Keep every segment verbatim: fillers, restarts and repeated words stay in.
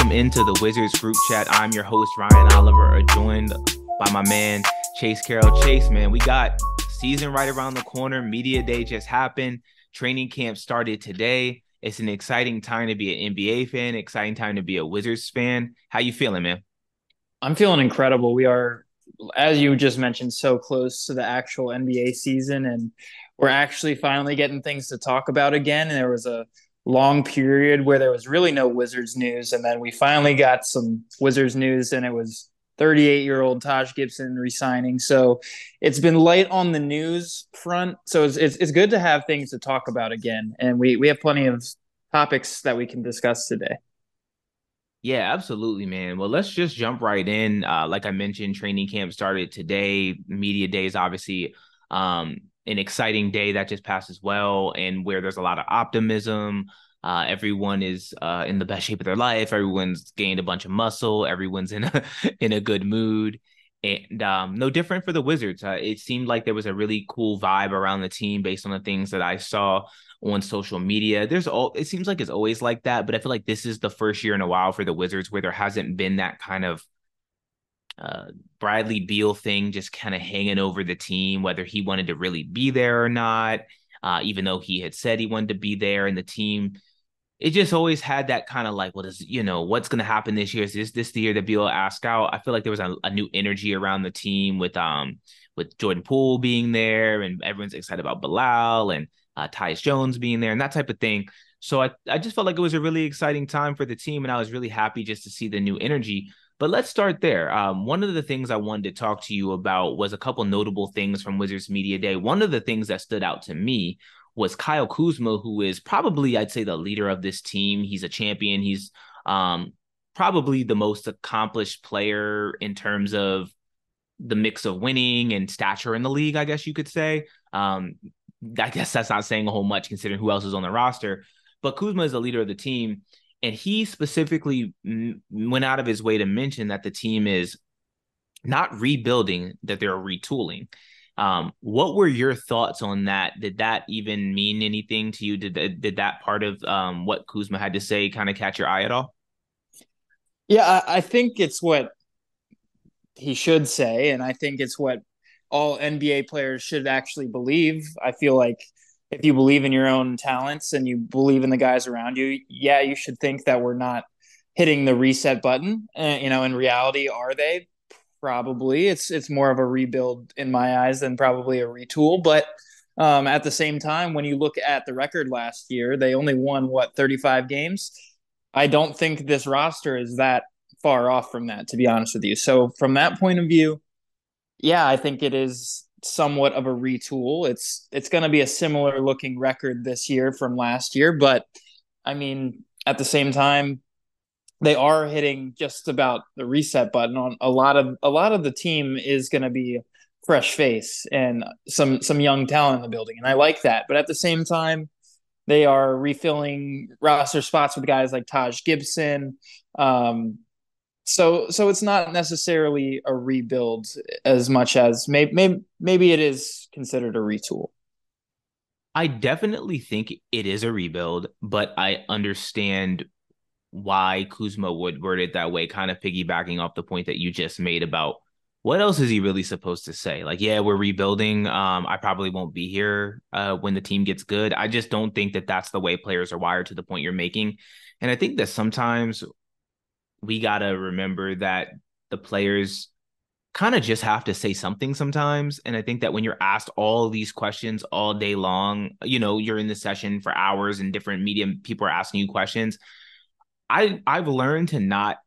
Welcome into the Wizards group chat. I'm your host, Ryan Oliver, joined by my man, Chase Carroll. Chase, man, we got season right around the corner. Media day just happened. Training camp started today. It's an exciting time to be an N B A fan, exciting time to be a Wizards fan. How you feeling, man? I'm feeling incredible. We are, as you just mentioned, so close to the actual N B A season, and we're actually finally getting things to talk about again. And there was a long period where there was really no Wizards news, and then we finally got some Wizards news, and it was thirty-eight-year-old Taj Gibson resigning. So it's been light on the news front. So it's, it's it's good to have things to talk about again, and we we have plenty of topics that we can discuss today. Yeah, absolutely, man. Well, let's just jump right in. Uh, like I mentioned, training camp started today. Media day is obviously um, an exciting day that just passed as well, and where there's a lot of optimism. Uh, everyone is uh, in the best shape of their life. Everyone's gained a bunch of muscle. Everyone's in a in a good mood. And um, no different for the Wizards. Uh, it seemed like there was a really cool vibe around the team based on the things that I saw on social media. There's all it seems like it's always like that, but I feel like this is the first year in a while for the Wizards where there hasn't been that kind of uh, Bradley Beal thing just kind of hanging over the team, whether he wanted to really be there or not. Uh, even though he had said he wanted to be there, and the team, it just always had that kind of like, well, does you know what's going to happen this year? Is this this the year that Beal asked out? I feel like there was a, a new energy around the team with um with Jordan Poole being there, and everyone's excited about Bilal and uh, Tyus Jones being there and that type of thing. So I I just felt like it was a really exciting time for the team, and I was really happy just to see the new energy. But let's start there. Um, one of the things I wanted to talk to you about was a couple notable things from Wizards Media Day. One of the things that stood out to me was Kyle Kuzma, who is probably, I'd say, the leader of this team. He's a champion. He's um, probably the most accomplished player in terms of the mix of winning and stature in the league, I guess you could say. Um, I guess that's not saying a whole much considering who else is on the roster. But Kuzma is the leader of the team. And he specifically m- went out of his way to mention that the team is not rebuilding, that they're retooling. Um, what were your thoughts on that? Did that even mean anything to you? Did that, did that part of um, what Kuzma had to say kind of catch your eye at all? Yeah, I, I think it's what he should say, and I think it's what all N B A players should actually believe. I feel like if you believe in your own talents and you believe in the guys around you, yeah, you should think that we're not hitting the reset button. Uh, you know, in reality, are they? Probably. It's it's more of a rebuild in my eyes than probably a retool. But um, at the same time, when you look at the record last year, they only won what thirty-five games. I don't think this roster is that far off from that, to be honest with you. So from that point of view, yeah, I think it is somewhat of a retool. It's it's going to be a similar looking record this year from last year, but I mean, at the same time, they are hitting just about the reset button on a lot of a lot of the team is going to be fresh face and some some young talent in the building, and I like that. But at the same time, they are refilling roster spots with guys like Taj Gibson. Um, so so it's not necessarily a rebuild as much as maybe maybe maybe it is considered a retool. I definitely think it is a rebuild, but I understand why Kuzma would word it that way, kind of piggybacking off the point that you just made about what else is he really supposed to say? Like, yeah, we're rebuilding. Um, I probably won't be here uh, when the team gets good. I just don't think that that's the way players are wired to the point you're making. And I think that sometimes we got to remember that the players kind of just have to say something sometimes. And I think that when you're asked all these questions all day long, you know, you're in the session for hours and different media people are asking you questions. I I've learned to not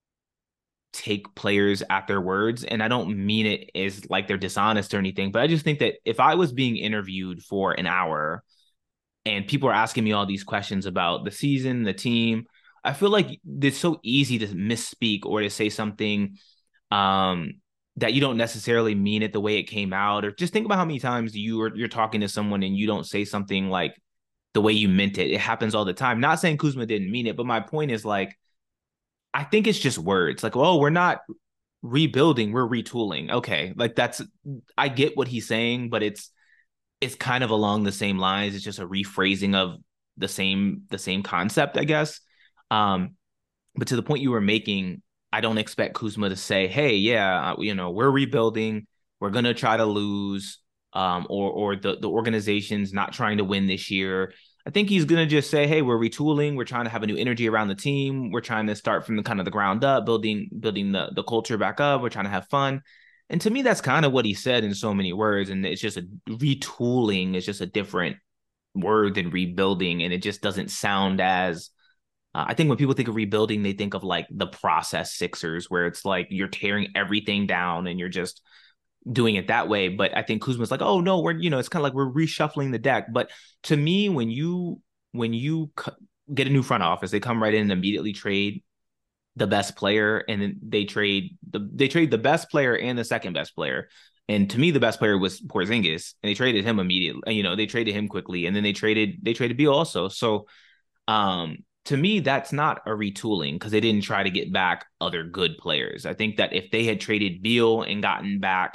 take players at their words, and I don't mean it as like they're dishonest or anything, but I just think that if I was being interviewed for an hour and people are asking me all these questions about the season, the team, I feel like it's so easy to misspeak or to say something um that you don't necessarily mean it the way it came out. Or just think about how many times you are you're talking to someone and you don't say something like the way you meant it. It happens all the time. Not saying Kuzma didn't mean it, but my point is like I think it's just words. Like, oh, we're not rebuilding, we're retooling. Okay, like that's I get what he's saying, but it's it's kind of along the same lines. It's just a rephrasing of the same the same concept, I guess. Um, But to the point you were making, I don't expect Kuzma to say, "Hey, yeah, uh, you know, we're rebuilding. We're gonna try to lose." Um, or or the the organization's not trying to win this year. I think he's gonna just say, "Hey, we're retooling. We're trying to have a new energy around the team. We're trying to start from the kind of the ground up, building building the the culture back up. We're trying to have fun." And to me, that's kind of what he said in so many words. And it's just a retooling. It's just a different word than rebuilding, and it just doesn't sound as uh, I think when people think of rebuilding, they think of like the process Sixers, where it's like you're tearing everything down and you're just doing it that way. But I think Kuzma's like, oh no, we're you know, it's kind of like we're reshuffling the deck. But to me, when you when you get a new front office, they come right in and immediately trade the best player, and then they trade the they trade the best player and the second best player. And to me, the best player was Porzingis, and they traded him immediately. You know, they traded him quickly, and then they traded they traded Beal also. So um, to me, that's not a retooling because they didn't try to get back other good players. I think that if they had traded Beal and gotten back,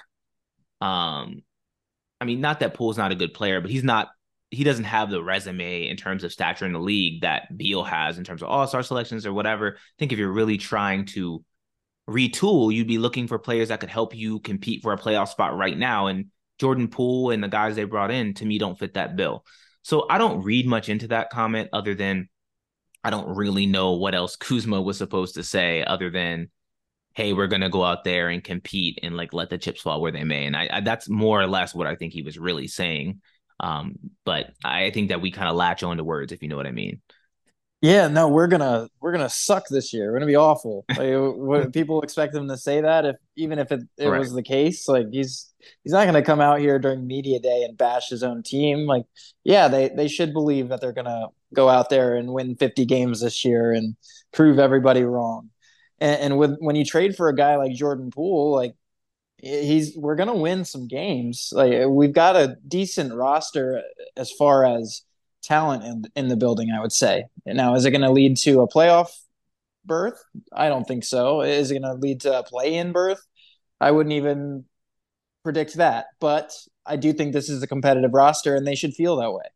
um, I mean, not that Poole's not a good player, but he's not. He doesn't have the resume in terms of stature in the league that Beal has in terms of all-star selections or whatever. I think if you're really trying to retool, you'd be looking for players that could help you compete for a playoff spot right now. And Jordan Poole and the guys they brought in, to me, don't fit that bill. So I don't read much into that comment other than I don't really know what else Kuzma was supposed to say other than, hey, we're going to go out there and compete and like let the chips fall where they may. And I, I that's more or less what I think he was really saying. Um, but I think that we kind of latch on to words, if you know what I mean. Yeah, no, we're gonna we're gonna suck this year. We're gonna be awful. Like, what, people expect him to say that, if even if it, it Right. was the case. Like he's he's not gonna come out here during media day and bash his own team. Like, yeah, they they should believe that they're gonna go out there and win fifty games this year and prove everybody wrong. And, and with when you trade for a guy like Jordan Poole, like he's we're gonna win some games. Like we've got a decent roster as far as talent in in the building, I would say. Now, is it going to lead to a playoff berth? I don't think so. Is it going to lead to a play-in berth? I wouldn't even predict that. But I do think this is a competitive roster, and they should feel that way.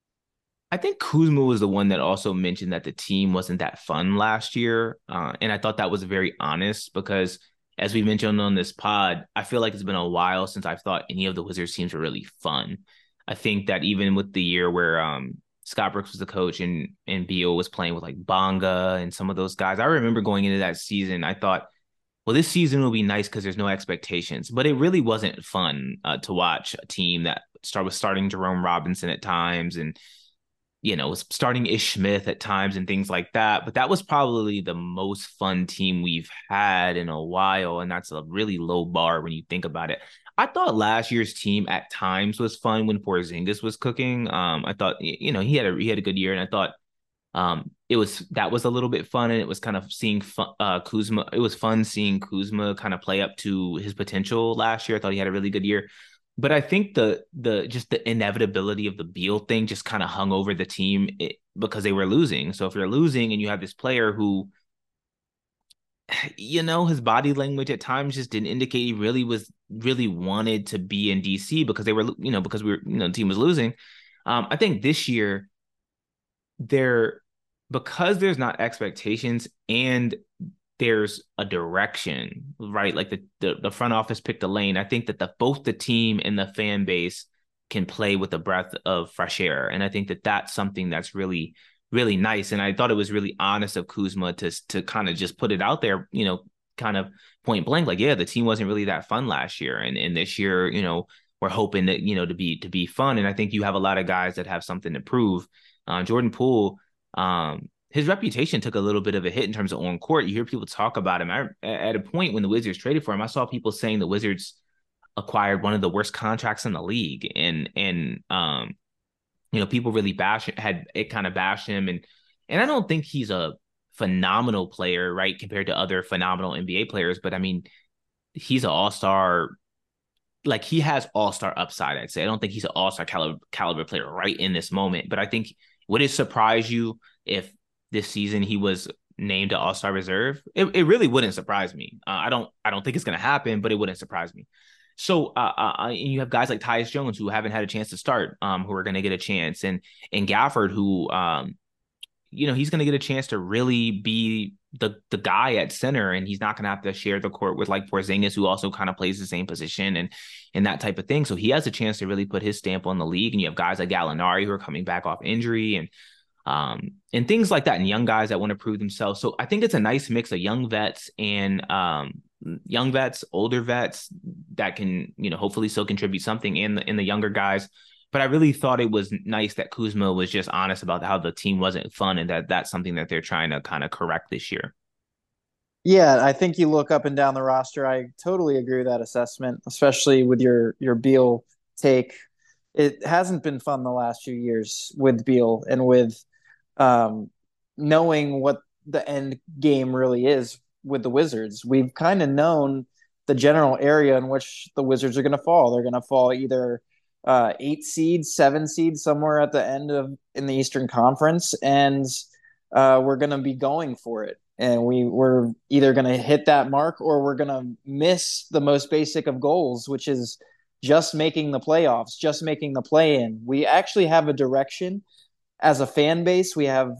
I think Kuzma was the one that also mentioned that the team wasn't that fun last year. Uh, and I thought that was very honest because, as we mentioned on this pod, I feel like it's been a while since I've thought any of the Wizards teams were really fun. I think that even with the year where um, Scott Brooks was the coach and and Beal was playing with like Bonga and some of those guys, I remember going into that season, I thought, well, this season will be nice because there's no expectations. But it really wasn't fun uh, to watch a team that start was starting Jerome Robinson at times and you know, was starting Ish Smith at times and things like that. But that was probably the most fun team we've had in a while. And that's a really low bar when you think about it. I thought last year's team at times was fun when Porzingis was cooking. Um, I thought, you know, he had a he had a good year, and I thought um, it was that was a little bit fun, and it was kind of seeing fun, uh, Kuzma. It was fun seeing Kuzma kind of play up to his potential last year. I thought he had a really good year. But I think the the just the inevitability of the Beal thing just kind of hung over the team it, because they were losing. So if you're losing and you have this player who, you know, his body language at times just didn't indicate he really was really wanted to be in D C because they were, you know, because we were, you know, the team was losing. Um, I think this year there because there's not expectations and there's a direction, right? Like the, the the front office picked a lane. I think that the both the team and the fan base can play with a breath of fresh air, and I think that that's something that's really really nice. And I thought it was really honest of Kuzma to to kind of just put it out there, you know, kind of point blank, like yeah, the team wasn't really that fun last year, and and this year, you know, we're hoping that you know to be to be fun. And I think you have a lot of guys that have something to prove. Uh, Jordan Poole. Um, his reputation took a little bit of a hit in terms of on court. You hear people talk about him. I, at a point when the Wizards traded for him, I saw people saying the Wizards acquired one of the worst contracts in the league, and and um, you know, people really bash had it kind of bashed him, and and I don't think he's a phenomenal player, right, compared to other phenomenal N B A players, but I mean, he's an all star. Like he has all star upside. I'd say I don't think he's an all star caliber caliber player right in this moment, but I think would it surprise you if this season he was named an all-star reserve? It, it really wouldn't surprise me. Uh, I don't I don't think it's going to happen, but it wouldn't surprise me. So uh, uh, and you have guys like Tyus Jones who haven't had a chance to start, um, who are going to get a chance, and and Gafford who um, you know, he's going to get a chance to really be the the guy at center, and he's not going to have to share the court with like Porzingis, who also kind of plays the same position and and that type of thing. So he has a chance to really put his stamp on the league. And you have guys like Gallinari who are coming back off injury and um and things like that, and young guys that want to prove themselves. So I think it's a nice mix of young vets and um young vets, older vets that can, you know, hopefully still contribute something in the in the younger guys. But I really thought it was nice that Kuzma was just honest about how the team wasn't fun, and that that's something that they're trying to kind of correct this year. Yeah, I think you look up and down the roster. I totally agree with that assessment, especially with your your Beal take. It hasn't been fun the last few years with Beal and with um, knowing what the end game really is with the Wizards. We've kind of known the general area in which the Wizards are going to fall. They're going to fall either uh, eight seeds, seven seeds, somewhere at the end of in the Eastern Conference, and uh, we're going to be going for it. And we we're either going to hit that mark or we're going to miss the most basic of goals, which is just making the playoffs, just making the play in. We actually have a direction as a fan base. We have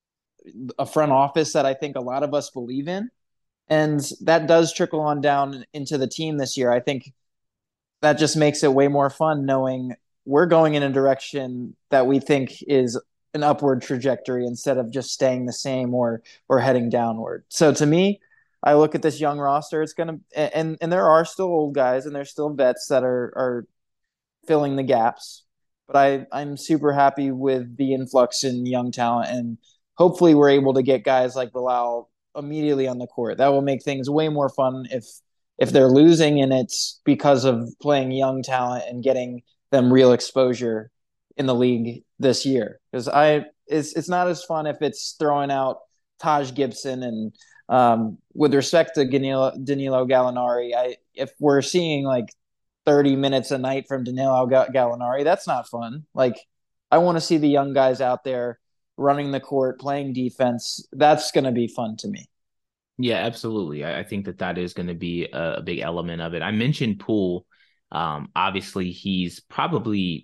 a front office that I think a lot of us believe in. And that does trickle on down into the team this year. I think that just makes it way more fun knowing we're going in a direction that we think is an upward trajectory instead of just staying the same or or heading downward. So to me, I look at this young roster. It's gonna and and there are still old guys and there's still vets that are are filling the gaps. But I I'm super happy with the influx in young talent, and hopefully we're able to get guys like Bilal immediately on the court. That will make things way more fun if if they're losing and it's because of playing young talent and getting them real exposure in the league this year. Because I it's it's not as fun if it's throwing out Taj Gibson and um, with respect to Danilo, Danilo Gallinari, I if we're seeing like thirty minutes a night from Danilo Gallinari, that's not fun. Like I want to see the young guys out there running the court, playing defense. That's going to be fun to me. Yeah, absolutely. I, I think that that is going to be a, a big element of it. I mentioned Poole. Um, obviously, he's probably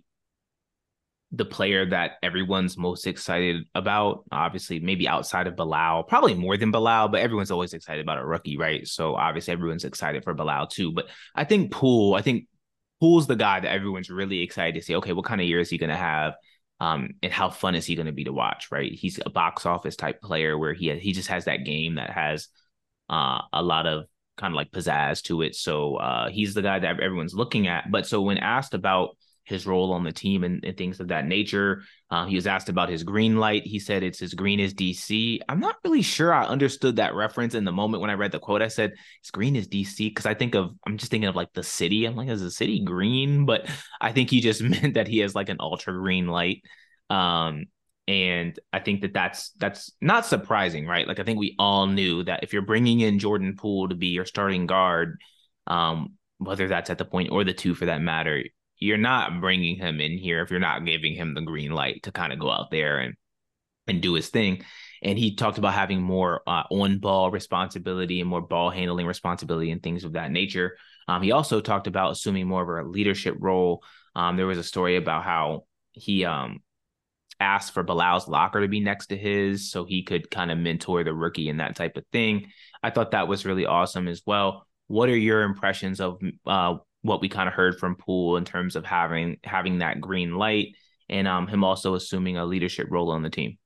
the player that everyone's most excited about. Obviously, maybe outside of Bilal, probably more than Bilal, but everyone's always excited about a rookie, right? So obviously, everyone's excited for Bilal too. But I think Poole, I think Poole's the guy that everyone's really excited to see. Okay, what kind of year is he going to have? Um, and how fun is he going to be to watch, right? He's a box office type player where he he just has that game that has uh, a lot of kind of like pizzazz to it. So uh, he's the guy that everyone's looking at. But so when asked about his role on the team and, and things of that nature, uh, he was asked about his green light. He said it's as green as D C. I'm not really sure I understood that reference in the moment when I read the quote. I said it's green as D C because I think of I'm just thinking of like the city. I'm like, is the city green? But I think he just meant that he has like an ultra green light. Um, and I think that that's that's not surprising, right? Like I think we all knew that if you're bringing in Jordan Poole to be your starting guard, um, whether that's at the point or the two for that matter, you're not bringing him in here if you're not giving him the green light to kind of go out there and and do his thing. And he talked about having more uh, on ball responsibility and more ball handling responsibility and things of that nature. Um, he also talked about assuming more of a leadership role. Um, there was a story about how he um, asked for Bilal's locker to be next to his so he could kind of mentor the rookie and that type of thing. I thought that was really awesome as well. What are your impressions of uh, what we kind of heard from Poole in terms of having having that green light and um, him also assuming a leadership role on the team?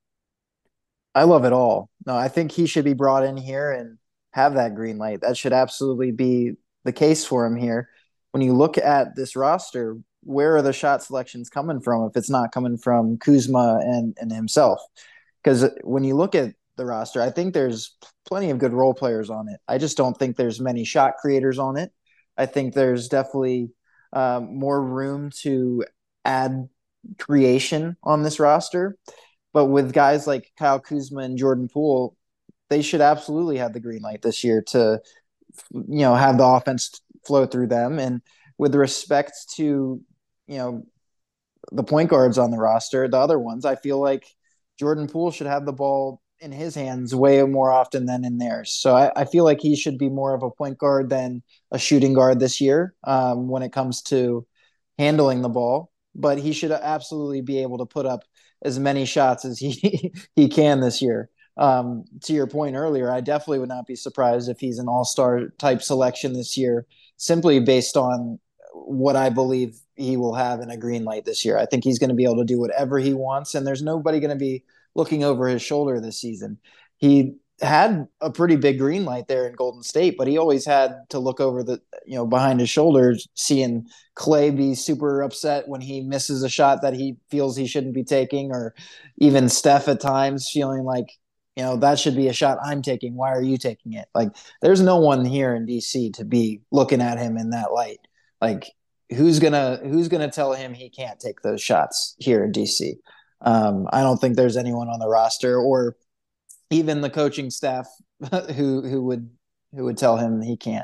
I love it all. No, I think he should be brought in here and have that green light. That should absolutely be the case for him here. When you look at this roster, where are the shot selections coming from if it's not coming from Kuzma and, and himself? Because when you look at the roster, I think there's plenty of good role players on it. I just don't think there's many shot creators on it. I think there's definitely um, more room to add creation on this roster. But with guys like Kyle Kuzma and Jordan Poole, they should absolutely have the green light this year to, you know, have the offense flow through them. And with respect to, you know, the point guards on the roster, the other ones, I feel like Jordan Poole should have the ball in his hands way more often than in theirs. So I, I feel like he should be more of a point guard than a shooting guard this year um, when it comes to handling the ball. But he should absolutely be able to put up as many shots as he he can this year. Um, to your point earlier, I definitely would not be surprised if he's an all-star type selection this year, simply based on what I believe he will have in a green light this year. I think he's going to be able to do whatever he wants, and there's nobody going to be looking over his shoulder this season. He had a pretty big green light there in Golden State, but he always had to look over the, you know, behind his shoulders, seeing Clay be super upset when he misses a shot that he feels he shouldn't be taking, or even Steph at times feeling like, you know, that should be a shot I'm taking. Why are you taking it? Like, there's no one here in D C to be looking at him in that light. Like, who's gonna who's gonna tell him he can't take those shots here in D C? Um, I don't think there's anyone on the roster or even the coaching staff who who would who would tell him he can't.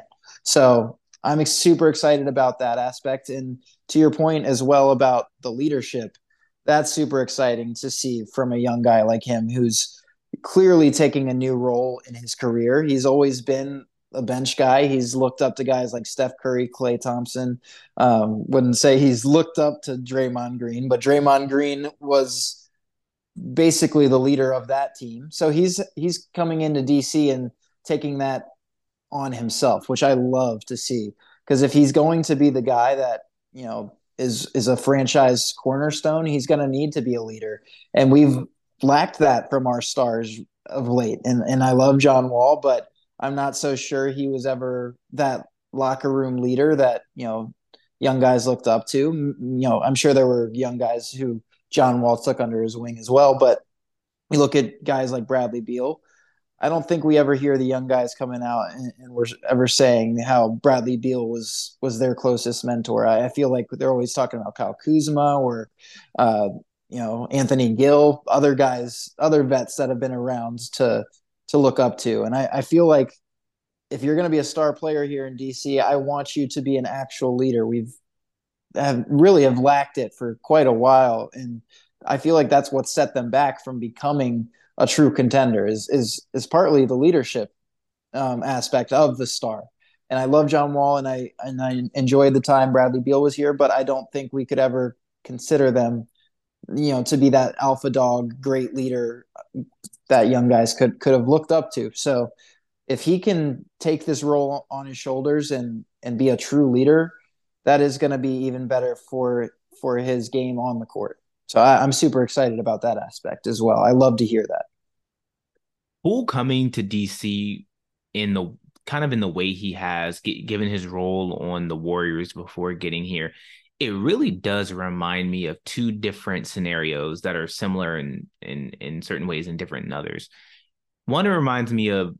So I'm super excited about that aspect. And to your point as well about the leadership, that's super exciting to see from a young guy like him who's clearly taking a new role in his career. He's always been a bench guy. He's looked up to guys like Steph Curry, Klay Thompson. Um, wouldn't say he's looked up to Draymond Green, but Draymond Green was basically the leader of that team. So he's he's coming into D C and taking that on himself, which I love to see. Because if he's going to be the guy that, you know, is is a franchise cornerstone, he's going to need to be a leader. And we've lacked that from our stars of late. And and I love John Wall, but I'm not so sure he was ever that locker room leader that, you know, young guys looked up to. You know, I'm sure there were young guys who John Wall took under his wing as well. But we look at guys like Bradley Beal. I don't think we ever hear the young guys coming out and, and we're ever saying how Bradley Beal was was their closest mentor. I, I feel like they're always talking about Kyle Kuzma or, uh, you know, Anthony Gill, other guys, other vets that have been around to to look up to. And I, I feel like if you're going to be a star player here in D C, I want you to be an actual leader. We've have really have lacked it for quite a while, and I feel like that's what set them back from becoming a true contender. Is is is partly the leadership um, aspect of the star. And I love John Wall, and I and I enjoyed the time Bradley Beal was here, but I don't think we could ever consider them, you know, to be that alpha dog, great leader that young guys could could have looked up to. So if he can take this role on his shoulders and and be a true leader, that is going to be even better for for his game on the court. So I, I'm super excited about that aspect as well. I love to hear that. Poole coming to D C in the kind of in the way he has, given his role on the Warriors before getting here, it really does remind me of two different scenarios that are similar in in in certain ways and different in others. One, it reminds me of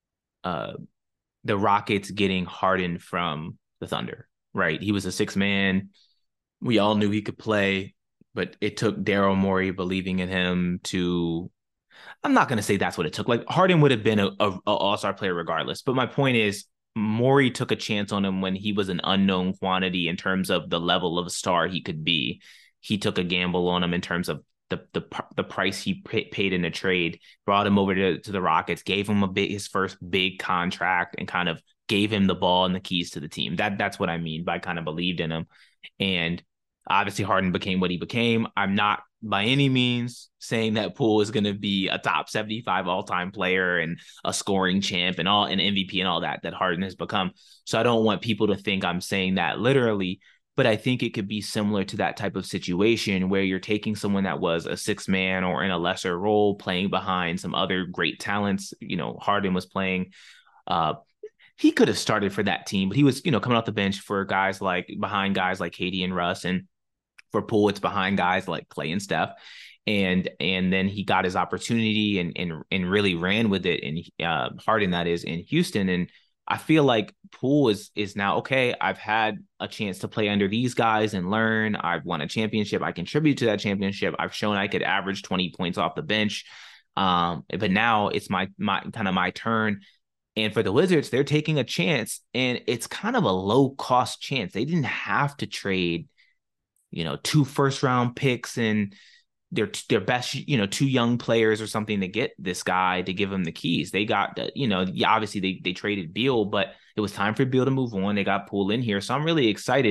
uh, the Rockets getting Harden from the Thunder, right? He was a six man. We all knew he could play, but it took Daryl Morey believing in him to, I'm not going to say that's what it took. Like, Harden would have been a, a, a all-star player regardless. But my point is, Morey took a chance on him when he was an unknown quantity in terms of the level of star he could be. He took a gamble on him in terms of the the the price he pay, paid in a trade, brought him over to, to the Rockets, gave him a big, his first big contract, and kind of gave him the ball and the keys to the team. That that's what I mean by kind of believed in him. And obviously Harden became what he became. I'm not by any means saying that Poole is going to be a top seventy-five all-time player and a scoring champ and all, an M V P and all that that Harden has become. So I don't want people to think I'm saying that literally, but I think it could be similar to that type of situation where you're taking someone that was a six man or in a lesser role, playing behind some other great talents. You know, Harden was playing, uh, he could have started for that team, but he was, you know, coming off the bench for guys like behind guys like K D and Russ, and for Poole, it's behind guys like Klay and Steph. And and then he got his opportunity and and and really ran with it in uh, Harden, that is, in Houston. And I feel like Poole is is now, okay, I've had a chance to play under these guys and learn. I've won a championship. I contribute to that championship. I've shown I could average twenty points off the bench. Um, but now it's my my kind of my turn. And for the Wizards, they're taking a chance, and it's kind of a low cost chance. They didn't have to trade, you know, two first round picks and their their best, you know, two young players or something to get this guy to give him the keys. They got, you know, yeah, obviously they they traded Beal, but it was time for Beal to move on. They got Poole in here, so I'm really excited.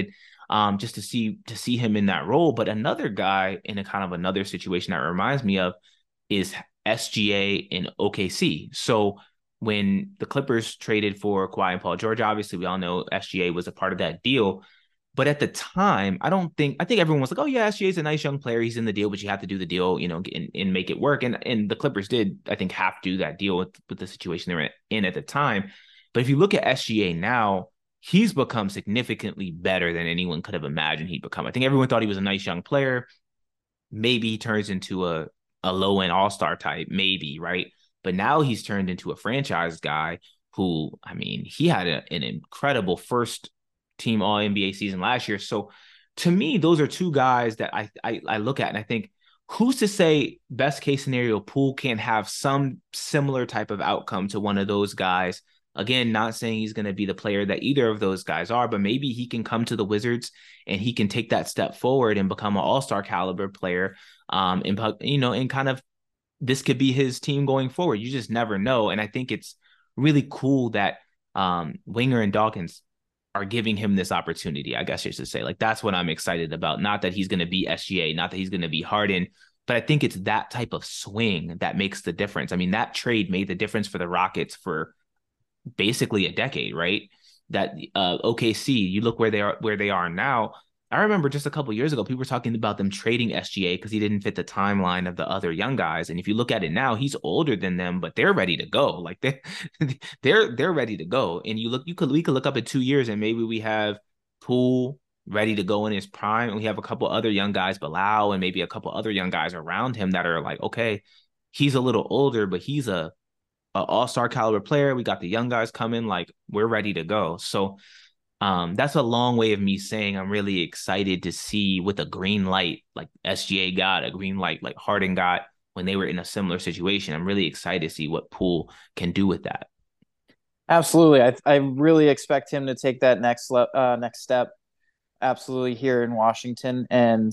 um, just to see to see him in that role. But another guy in a kind of another situation that reminds me of is S G A in O K C. So when the Clippers traded for Kawhi and Paul George, obviously we all know S G A was a part of that deal. But at the time, I don't think I think everyone was like, "Oh yeah, S G A is a nice young player. He's in the deal, but you have to do the deal, you know, and, and make it work." And and the Clippers did, I think, have to do that deal with with the situation they were in at the time. But if you look at S G A now, he's become significantly better than anyone could have imagined he'd become. I think everyone thought he was a nice young player. Maybe he turns into a a low end all star type, maybe, right? But now he's turned into a franchise guy who, I mean, he had a, an incredible first team all N B A season last year. So to me, those are two guys that I, I, I look at and I think, who's to say best case scenario Poole can have some similar type of outcome to one of those guys? Again, not saying he's going to be the player that either of those guys are, but maybe he can come to the Wizards and he can take that step forward and become an all-star caliber player. Um, and, you know, and kind of this could be his team going forward. You just never know. And I think it's really cool that um, Winger and Dawkins are giving him this opportunity, I guess you should say. Like, that's what I'm excited about. Not that he's going to be S G A, not that he's going to be Harden, but I think it's that type of swing that makes the difference. I mean, that trade made the difference for the Rockets for basically a decade, right? That uh, O K C, you look where they are, where they are now. I remember just a couple of years ago, people were talking about them trading S G A because he didn't fit the timeline of the other young guys. And if you look at it now, he's older than them, but they're ready to go. Like they, they're they're ready to go. And you look, you could we could look up in two years and maybe we have Poole ready to go in his prime, and we have a couple other young guys, Bilal, and maybe a couple other young guys around him that are like, okay, he's a little older, but he's a, a all-star caliber player. We got the young guys coming, like we're ready to go. So. Um, that's a long way of me saying I'm really excited to see with a green light, like S G A got a green light, like Harden got when they were in a similar situation. I'm really excited to see what Poole can do with that. Absolutely. I I really expect him to take that next le- uh, next step. Absolutely here in Washington, and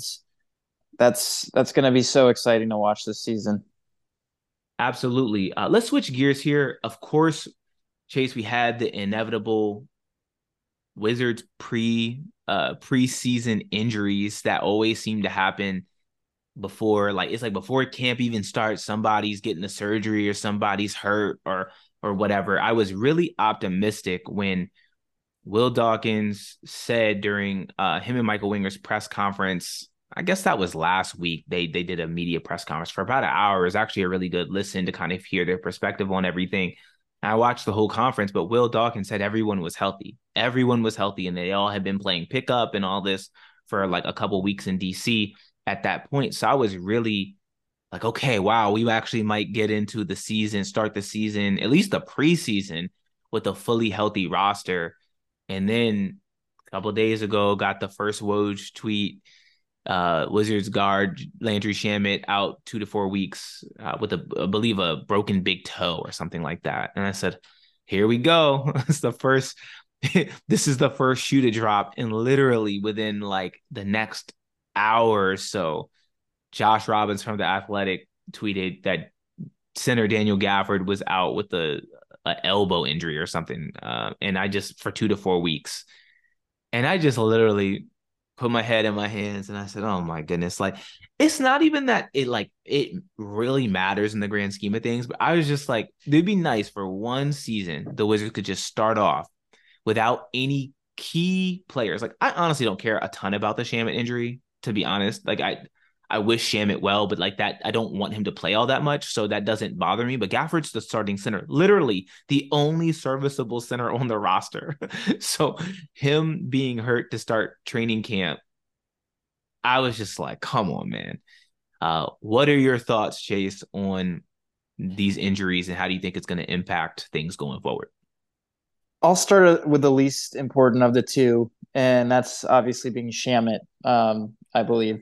that's that's going to be so exciting to watch this season. Absolutely. Uh, let's switch gears here. Of course, Chase, we had the inevitable Wizards pre uh preseason injuries that always seem to happen before, like it's like before camp even starts, somebody's getting a surgery or somebody's hurt or or whatever. I was really optimistic when Will Dawkins said during uh him and Michael Winger's press conference. I guess that was last week. They they did a media press conference for about an hour. It was actually a really good listen to kind of hear their perspective on everything. I watched the whole conference, but Will Dawkins said everyone was healthy. Everyone was healthy, and they all had been playing pickup and all this for like a couple weeks in D C at that point. So I was really like, okay, wow, we actually might get into the season, start the season, at least the preseason, with a fully healthy roster. And then a couple of days ago, got the first Woj tweet. Uh, Wizards guard Landry Shamet out two to four weeks uh, with a, I believe, a broken big toe or something like that. And I said, "Here we go. It's the first. This is the first shoe to drop." And literally within like the next hour or so, Josh Robbins from the Athletic tweeted that center Daniel Gafford was out with a, a elbow injury or something, uh, and I just for two to four weeks, and I just literally put my head in my hands and I said, oh my goodness, like it's not even that it like it really matters in the grand scheme of things, but I was just like, it'd be nice for one season the Wizards could just start off without any key players. Like I honestly don't care a ton about the Shamet injury, to be honest. Like I I wish Shamet well, but like that, I don't want him to play all that much, so that doesn't bother me. But Gafford's the starting center, literally the only serviceable center on the roster. So him being hurt to start training camp, I was just like, come on, man. Uh, what are your thoughts, Chase, on these injuries and how do you think it's going to impact things going forward? I'll start with the least important of the two, and that's obviously being Shamet, um, I believe.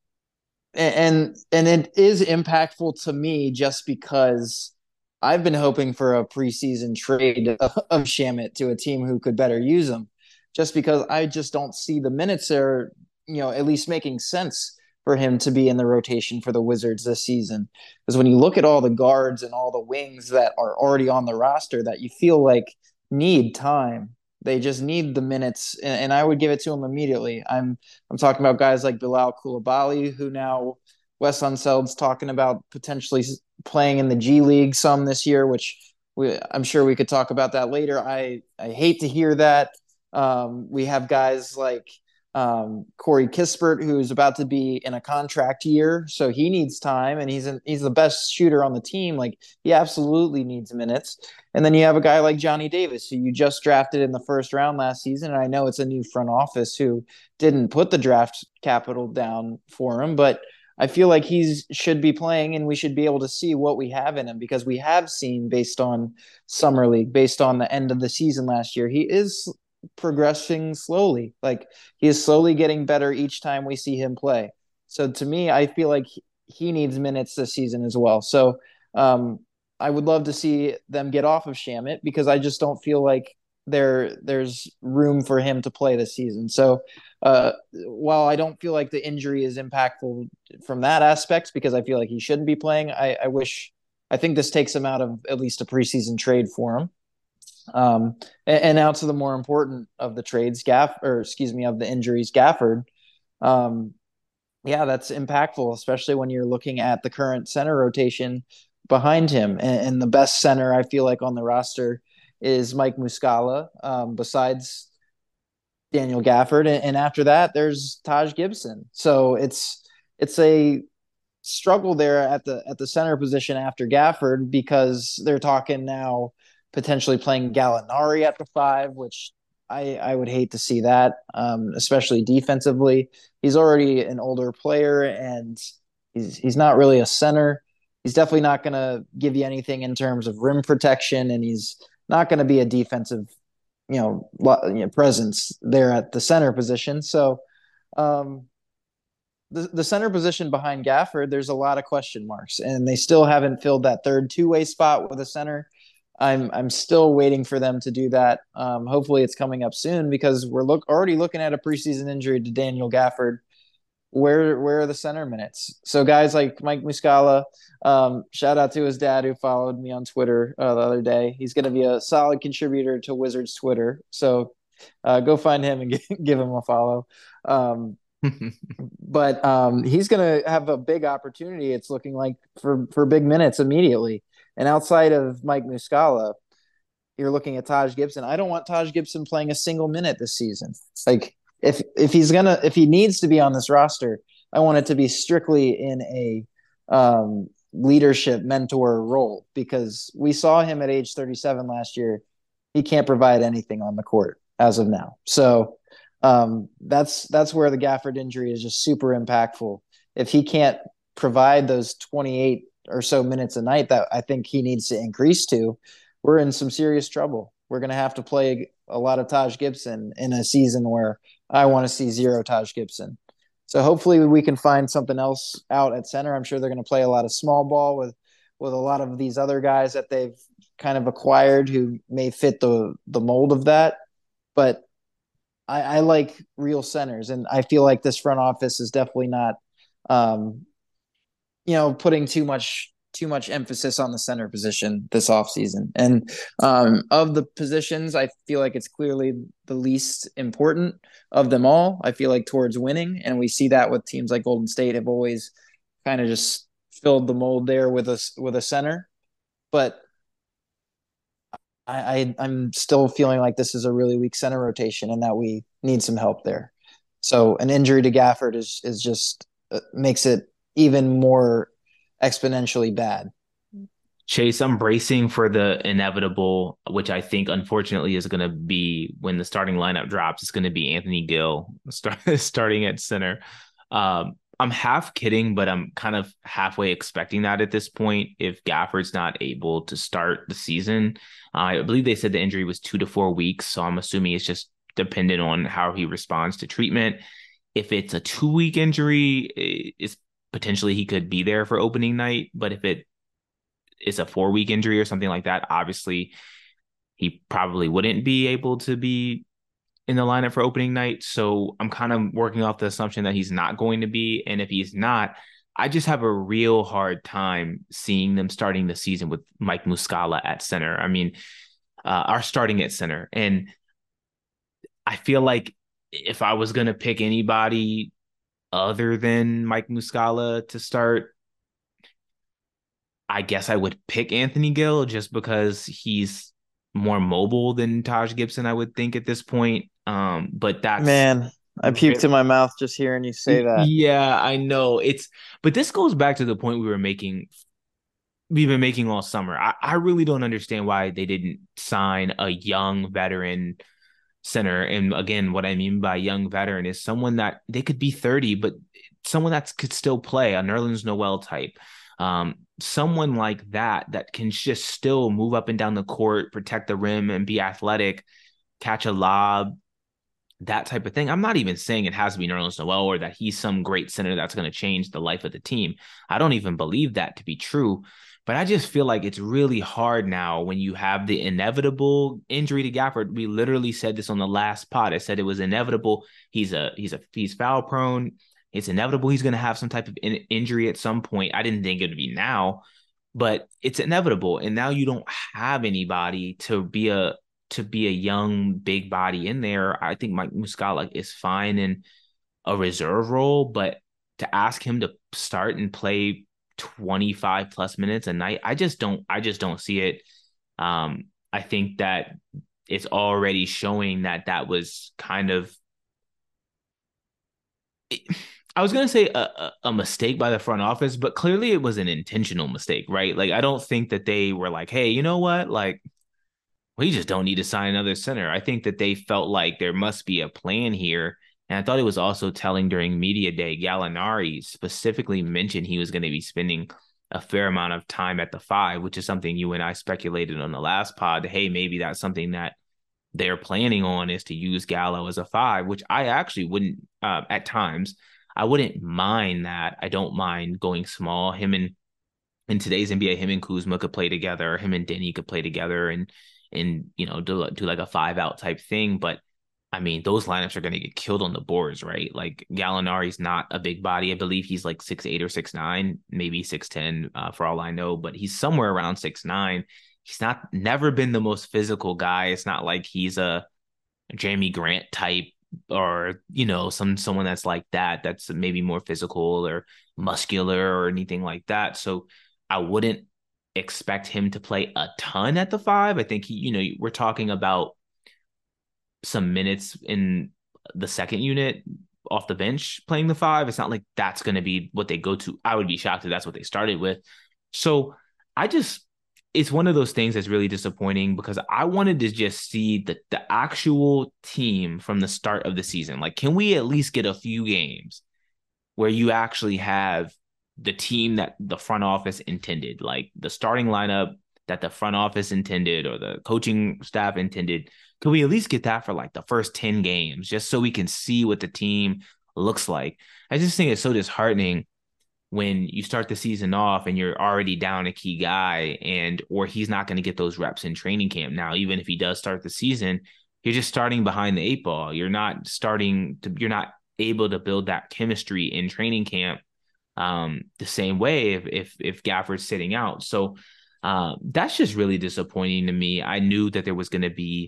And and it is impactful to me just because I've been hoping for a preseason trade of Shamet to a team who could better use him, just because I just don't see the minutes there, you know, at least making sense for him to be in the rotation for the Wizards this season. Because when you look at all the guards and all the wings that are already on the roster that you feel like need time, They just need the minutes, and, and I would give it to them immediately. I'm I'm talking about guys like Bilal Koulibaly, who now Wes Unseld's talking about potentially playing in the G League some this year, which we, I'm sure we could talk about that later. I, I hate to hear that. Um, we have guys like um, Corey Kispert, who's about to be in a contract year, so he needs time, and he's in, he's the best shooter on the team. Like he absolutely needs minutes. And then you have a guy like Johnny Davis, who you just drafted in the first round last season. And I know it's a new front office who didn't put the draft capital down for him, but I feel like he should be playing, and we should be able to see what we have in him, because we have seen, based on summer league, based on the end of the season last year, he is progressing slowly. Like he is slowly getting better each time we see him play. So to me, I feel like he needs minutes this season as well. So um, I would love to see them get off of Shamit, because I just don't feel like there there's room for him to play this season. So uh, while I don't feel like the injury is impactful from that aspect, because I feel like he shouldn't be playing, I, I wish I think this takes him out of at least a preseason trade for him. Um, and, and now to the more important of the trades, Gaff or excuse me, of the injuries, Gafford. Um, yeah, that's impactful, especially when you're looking at the current center rotation behind him. And, and the best center I feel like on the roster is Mike Muscala, um, besides Daniel Gafford, and, and after that, there's Taj Gibson. So it's it's a struggle there at the at the center position after Gafford, because they're talking now potentially playing Gallinari at the five, which I, I would hate to see that, um, especially defensively. He's already an older player, and he's he's not really a center. He's definitely not going to give you anything in terms of rim protection, and he's not going to be a defensive, you know, you know, presence there at the center position. So um, the the center position behind Gafford, there's a lot of question marks, and they still haven't filled that third two way spot with a center. I'm I'm still waiting for them to do that. Um, hopefully, it's coming up soon, because we're look already looking at a preseason injury to Daniel Gafford. Where where are the center minutes? So guys like Mike Muscala, um, shout out to his dad who followed me on Twitter uh, the other day. He's going to be a solid contributor to Wizards Twitter. So uh, go find him and give, give him a follow. Um, but um, he's going to have a big opportunity. It's looking like for for big minutes immediately. And outside of Mike Muscala, you're looking at Taj Gibson. I don't want Taj Gibson playing a single minute this season. Like if if he's gonna if he needs to be on this roster, I want it to be strictly in a um, leadership mentor role, because we saw him at age thirty-seven last year. He can't provide anything on the court as of now. So um, that's that's where the Gafford injury is just super impactful. If he can't provide those twenty-eight or so minutes a night that I think he needs to increase to, we're in some serious trouble. We're going to have to play a lot of Taj Gibson in a season where I want to see zero Taj Gibson. So hopefully we can find something else out at center. I'm sure they're going to play a lot of small ball with with a lot of these other guys that they've kind of acquired who may fit the the mold of that. But I, I like real centers, and I feel like this front office is definitely not um, you know, putting too much too much emphasis on the center position this offseason. And um, of the positions, I feel like it's clearly the least important of them all. I feel like towards winning, and we see that with teams like Golden State have always kind of just filled the mold there with a with a center. But I, I I'm still feeling like this is a really weak center rotation, and that we need some help there. So an injury to Gafford is is just uh, makes it even more exponentially bad. Chase, I'm bracing for the inevitable, which I think unfortunately is going to be when the starting lineup drops. It's going to be Anthony Gill start, starting at center. Um, I'm half kidding, but I'm kind of halfway expecting that at this point. If Gafford's not able to start the season, uh, I believe they said the injury was two to four weeks. So I'm assuming it's just dependent on how he responds to treatment. If it's a two week injury, it's potentially he could be there for opening night. But if it is a four week injury or something like that, obviously he probably wouldn't be able to be in the lineup for opening night. So I'm kind of working off the assumption that he's not going to be. And if he's not, I just have a real hard time seeing them starting the season with Mike Muscala at center. I mean, uh, are starting at center. And I feel like if I was gonna pick anybody other than Mike Muscala to start, I guess I would pick Anthony Gill just because he's more mobile than Taj Gibson, I would think at this point. Um, but that's Man, I puked in my mouth just hearing you say that. yeah, I know. It's but this goes back to the point we were making we've been making all summer. I, I really don't understand why they didn't sign a young veteran center. And again, what I mean by young veteran is someone that they could be thirty, but someone that could still play, a Nerlens Noel type. Um, someone like that that can just still move up and down the court, protect the rim, and be athletic, catch a lob, that type of thing. I'm not even saying it has to be Nerlens Noel or that he's some great center that's going to change the life of the team. I don't even believe that to be true. But I just feel like it's really hard now when you have the inevitable injury to Gafford. We literally said this on the last pod. I said it was inevitable. He's a he's a he's foul prone. It's inevitable he's going to have some type of in- injury at some point. I didn't think it would be now, but it's inevitable. And now you don't have anybody to be a to be a young big body in there. I think Mike Muscala is fine in a reserve role, but to ask him to start and play twenty-five plus minutes a night, I just don't I just don't see it. Um, I think that it's already showing that that was kind of I was going to say a, a mistake by the front office, but clearly it was an intentional mistake, right? Like I don't think that they were like, "Hey, you know what? Like we just don't need to sign another center." I think that they felt like there must be a plan here. And I thought it was also telling during media day, Gallinari specifically mentioned he was going to be spending a fair amount of time at the five, which is something you and I speculated on the last pod. Hey, maybe that's something that they're planning on is to use Gallo as a five, which I actually wouldn't uh, at times. I wouldn't mind that. I don't mind going small. Him and in today's N B A, him and Kuzma could play together. Him and Denny could play together, and and you know do do like a five out type thing. But I mean, those lineups are going to get killed on the boards, right? Like Gallinari's not a big body. I believe he's like six eight or six nine, maybe six ten uh, for all I know, but he's somewhere around six nine. He's not never been the most physical guy. It's not like he's a Jamie Grant type or you know some someone that's like that that's maybe more physical or muscular or anything like that. So I wouldn't expect him to play a ton at the five. I think he, you know, we're talking about some minutes in the second unit off the bench playing the five. It's not like that's going to be what they go to. I would be shocked if that's what they started with. So I just, it's one of those things that's really disappointing because I wanted to just see the, the actual team from the start of the season. Like, can we at least get a few games where you actually have the team that the front office intended, like the starting lineup that the front office intended or the coaching staff intended? Could we at least get that for like the first ten games just so we can see what the team looks like? I just think it's so disheartening when you start the season off and you're already down a key guy and or he's not going to get those reps in training camp. Now, even if he does start the season, you're just starting behind the eight ball. You're not starting to you're not able to build that chemistry in training camp um, the same way if if if Gafford's sitting out. So uh, that's just really disappointing to me. I knew that there was going to be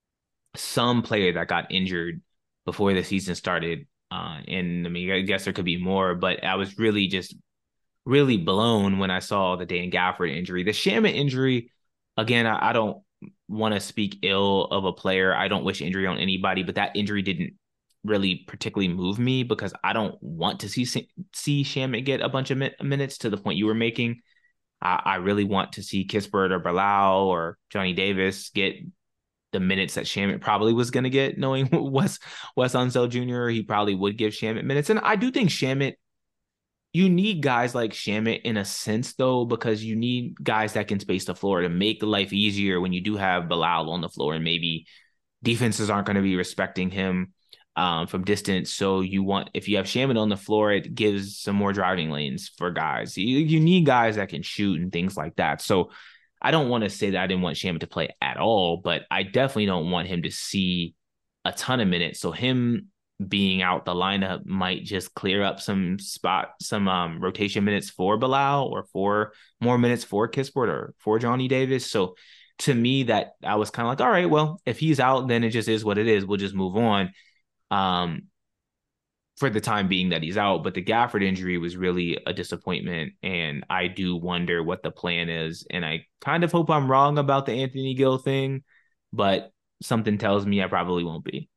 some player that got injured before the season started. Uh, and I mean, I guess there could be more, but I was really just really blown when I saw the Dan Gafford injury. The Shamet injury, again, I, I don't want to speak ill of a player. I don't wish injury on anybody, but that injury didn't really particularly move me because I don't want to see see Shamet get a bunch of min- minutes to the point you were making. I, I really want to see Kispert or Bilal or Johnny Davis get the minutes that Shamet probably was going to get, knowing Wes Wes Unseld Junior He probably would give Shamet minutes, and I do think Shamet. You need guys like Shamet in a sense, though, because you need guys that can space the floor to make life easier when you do have Bilal on the floor, and maybe defenses aren't going to be respecting him um, from distance. So you want, if you have Shamet on the floor, it gives some more driving lanes for guys. You, you need guys that can shoot and things like that. So I don't want to say that I didn't want Shamet to play at all, but I definitely don't want him to see a ton of minutes. So him being out the lineup might just clear up some spot, some um, rotation minutes for Bilal or for more minutes for Kispert or for Johnny Davis. So to me, that I was kind of like, all right, well, if he's out, then it just is what it is. We'll just move on. Um, for the time being that he's out. But the Gafford injury was really a disappointment. And I do wonder what the plan is. And I kind of hope I'm wrong about the Anthony Gill thing, but something tells me I probably won't be.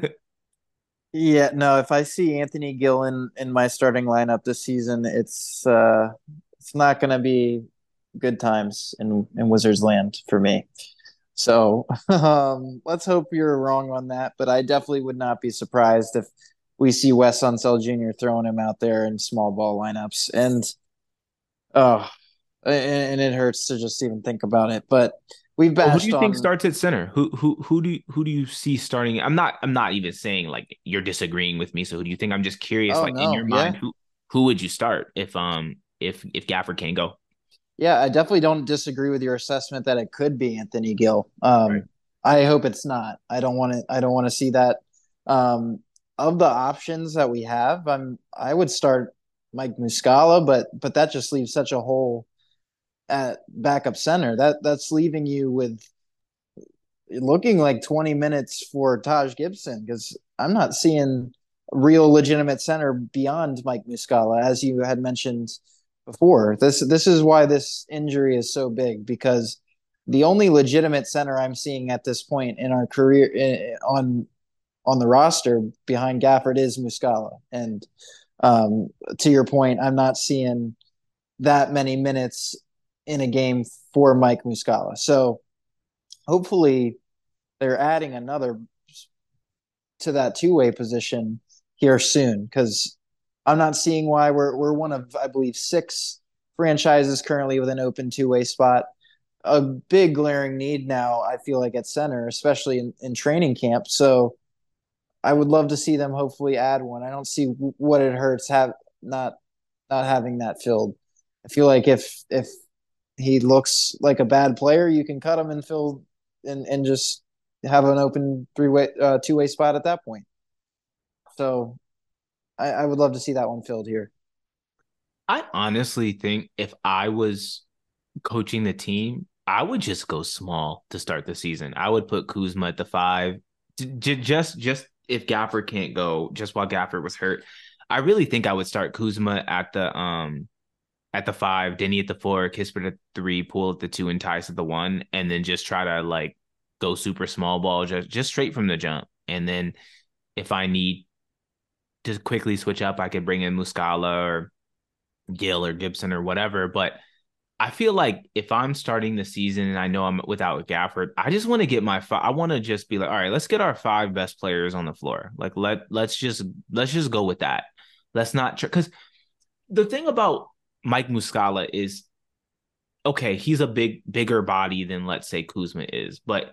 Yeah, no, if I see Anthony Gill in, in my starting lineup this season, it's uh it's not gonna be good times in, in Wizards land for me. So um let's hope you're wrong on that, but I definitely would not be surprised if we see Wes Unseld Junior throwing him out there in small ball lineups. And oh and, and it hurts to just even think about it. But we've Well, who do bashed you think on starts at center? Who who who do you, who do you see starting? I'm not I'm not even saying like you're disagreeing with me. So who do you think? I'm just curious. oh Like in no, your yeah. mind, who who would you start if um if if Gafford can't go? Yeah, I definitely don't disagree with your assessment that it could be Anthony Gill. Right. Um, I hope it's not. I don't want to. I don't want to see that. Um, of the options that we have, I'm. I would start Mike Muscala, but but that just leaves such a hole at backup center. That that's leaving you with looking like twenty minutes for Taj Gibson because I'm not seeing real legitimate center beyond Mike Muscala, as you had mentioned before. This this is why this injury is so big because the only legitimate center I'm seeing at this point in our career in, on on the roster behind Gafford is Muscala. And um, to your point, I'm not seeing that many minutes in a game for Mike Muscala. So hopefully they're adding another to that two way position here soon because I'm not seeing why we're we're one of I believe six franchises currently with an open two way spot. A big glaring need now, I feel like at center, especially in, in training camp. So I would love to see them hopefully add one. I don't see what it hurts have not not having that filled. I feel like if if he looks like a bad player, you can cut him and fill and and just have an open three way uh, two way spot at that point. So I, I would love to see that one filled here. I honestly think if I was coaching the team, I would just go small to start the season. I would put Kuzma at the five, j- j- just just if Gafford can't go, just while Gafford was hurt. I really think I would start Kuzma at the um at the five, Denny at the four, Kispert at the three, Poole at the two, and Tice at the one, and then just try to like go super small ball, just just straight from the jump. And then if I need to quickly switch up, I could bring in Muscala or Gill or Gibson or whatever. But I feel like if I'm starting the season and I know I'm without Gafford, I just want to get my five. I want to just be like, all right, let's get our five best players on the floor. Like let let's just let's just go with that. Let's not because tr- the thing about Mike Muscala is okay, he's a big bigger body than let's say Kuzma is, but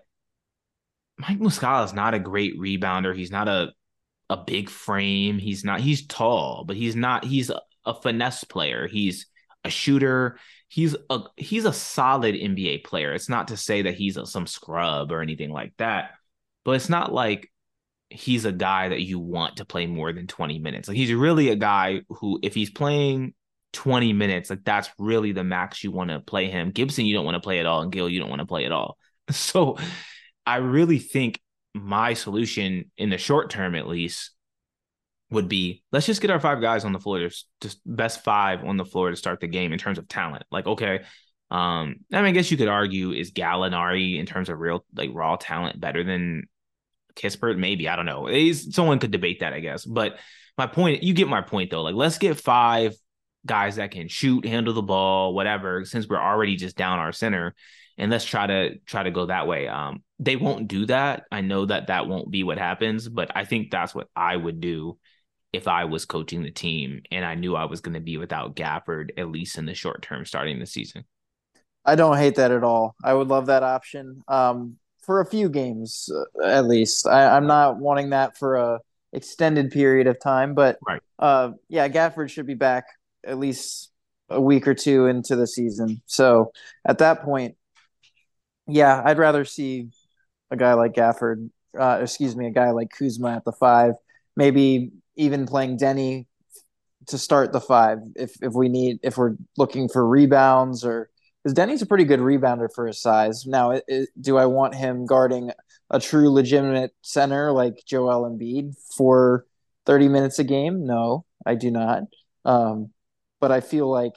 Mike Muscala is not a great rebounder. He's not a a big frame. He's not. He's tall, but he's not. He's a, a finesse player. He's a shooter. He's a he's a solid N B A player. It's not to say that he's a, some scrub or anything like that, but it's not like he's a guy that you want to play more than twenty minutes. Like he's really a guy who, if he's playing twenty minutes, like that's really the max you want to play him. Gibson, you don't want to play at all, and Gill, you don't want to play at all. So I really think my solution in the short term, at least, would be let's just get our five guys on the floor, just best five on the floor to start the game in terms of talent. Like, okay, um, I mean, I guess you could argue is Gallinari in terms of real like raw talent better than Kispert? Maybe I don't know. He's, someone could debate that, I guess. But my point, you get my point though. Like, let's get five guys that can shoot, handle the ball, whatever. Since we're already just down our center, and let's try to try to go that way. Um, they won't do that. I know that that won't be what happens, but I think that's what I would do if I was coaching the team and I knew I was going to be without Gafford, at least in the short term, starting the season. I don't hate that at all. I would love that option um, for a few games uh, at least. I, I'm Right. not wanting that for a extended period of time, but Right. uh, yeah, Gafford should be back at least a week or two into the season. So at that point, yeah, I'd rather see a guy like Gafford, uh, excuse me, a guy like Kuzma at the five, maybe even playing Denny to start the five if if we need if we're looking for rebounds or because Denny's a pretty good rebounder for his size. Now, it, it, do I want him guarding a true legitimate center like Joel Embiid for thirty minutes a game? No, I do not. Um, but I feel like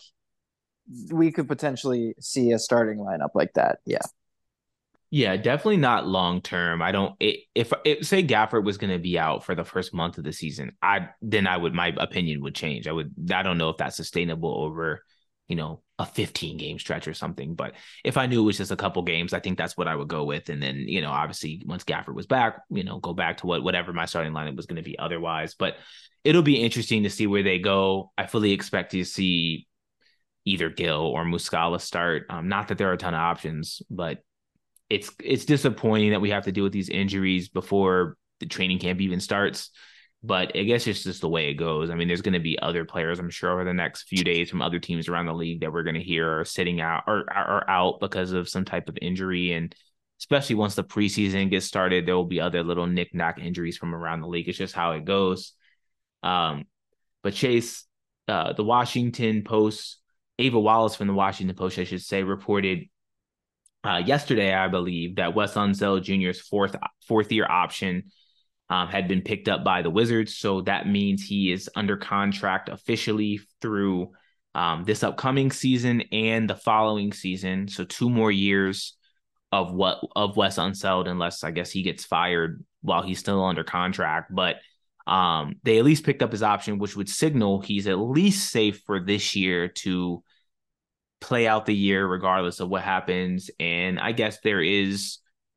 we could potentially see a starting lineup like that. Yeah. Yeah, definitely not long term. I don't. It, if it, say Gafford was going to be out for the first month of the season, I then I would my opinion would change. I would. I don't know if that's sustainable over, you know, a fifteen game stretch or something. But if I knew it was just a couple games, I think that's what I would go with. And then, you know, obviously once Gafford was back, you know, go back to what whatever my starting lineup was going to be otherwise. But it'll be interesting to see where they go. I fully expect to see either Gill or Muscala start. Um, not that there are a ton of options, but it's it's disappointing that we have to deal with these injuries before the training camp even starts. But I guess it's just the way it goes. I mean, there's going to be other players, I'm sure, over the next few days from other teams around the league that we're going to hear are sitting out or are out because of some type of injury. And especially once the preseason gets started, there will be other little knick-knack injuries from around the league. It's just how it goes. Um, but Chase, uh, the Washington Post, Ava Wallace from the Washington Post, I should say, reported uh, yesterday, I believe, that Wes Unseld Junior's fourth fourth year option um, had been picked up by the Wizards. So that means he is under contract officially through um, this upcoming season and the following season. So two more years of what of Wes Unseld, unless I guess he gets fired while he's still under contract. But um, they at least picked up his option, which would signal he's at least safe for this year to play out the year regardless of what happens. And I guess there is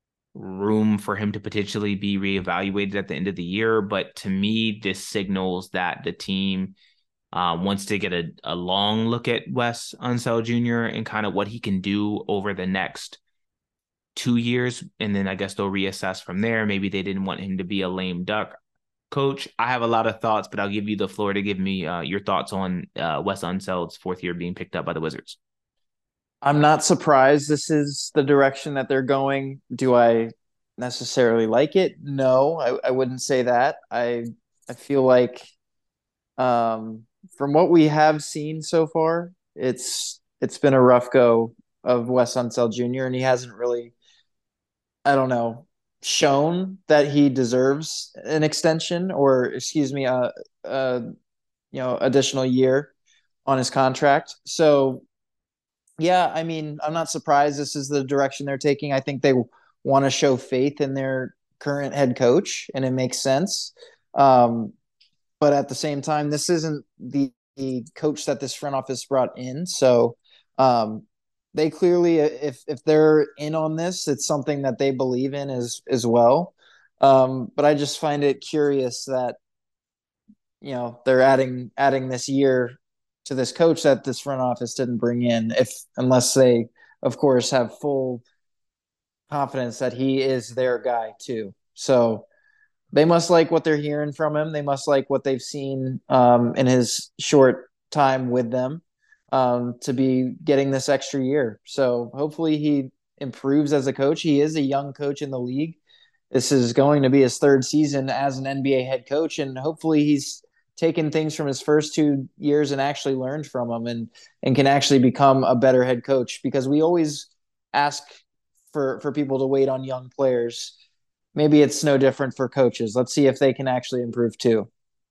room for him to potentially be reevaluated at the end of the year. But to me, this signals that the team uh, wants to get a, a long look at Wes Unseld Junior and kind of what he can do over the next two years. And then I guess they'll reassess from there. Maybe they didn't want him to be a lame duck coach. I have a lot of thoughts, but I'll give you the floor to give me uh, your thoughts on uh, Wes Unseld's fourth year being picked up by the Wizards. I'm not surprised this is the direction that they're going. Do I necessarily like it? No, I, I wouldn't say that. I I feel like um, from what we have seen so far, it's it's been a rough go of Wes Unseld Junior and he hasn't really, I don't know, shown that he deserves an extension or excuse me, a, a you know additional year on his contract. So yeah, I mean, I'm not surprised this is the direction they're taking. I think they want to show faith in their current head coach, and it makes sense. Um, but at the same time, this isn't the, the coach that this front office brought in. So um, they clearly, if if they're in on this, it's something that they believe in as as well. Um, but I just find it curious that you know they're adding adding this year to this coach that this front office didn't bring in, if unless they, of course, have full confidence that he is their guy too. So they must like what they're hearing from him. They must like what they've seen um, in his short time with them um, to be getting this extra year. So hopefully he improves as a coach. He is a young coach in the league. This is going to be his third season as an N B A head coach, and hopefully he's taken things from his first two years and actually learned from them and and can actually become a better head coach, because we always ask for for people to wait on young players. Maybe it's no different for coaches. Let's see if they can actually improve too.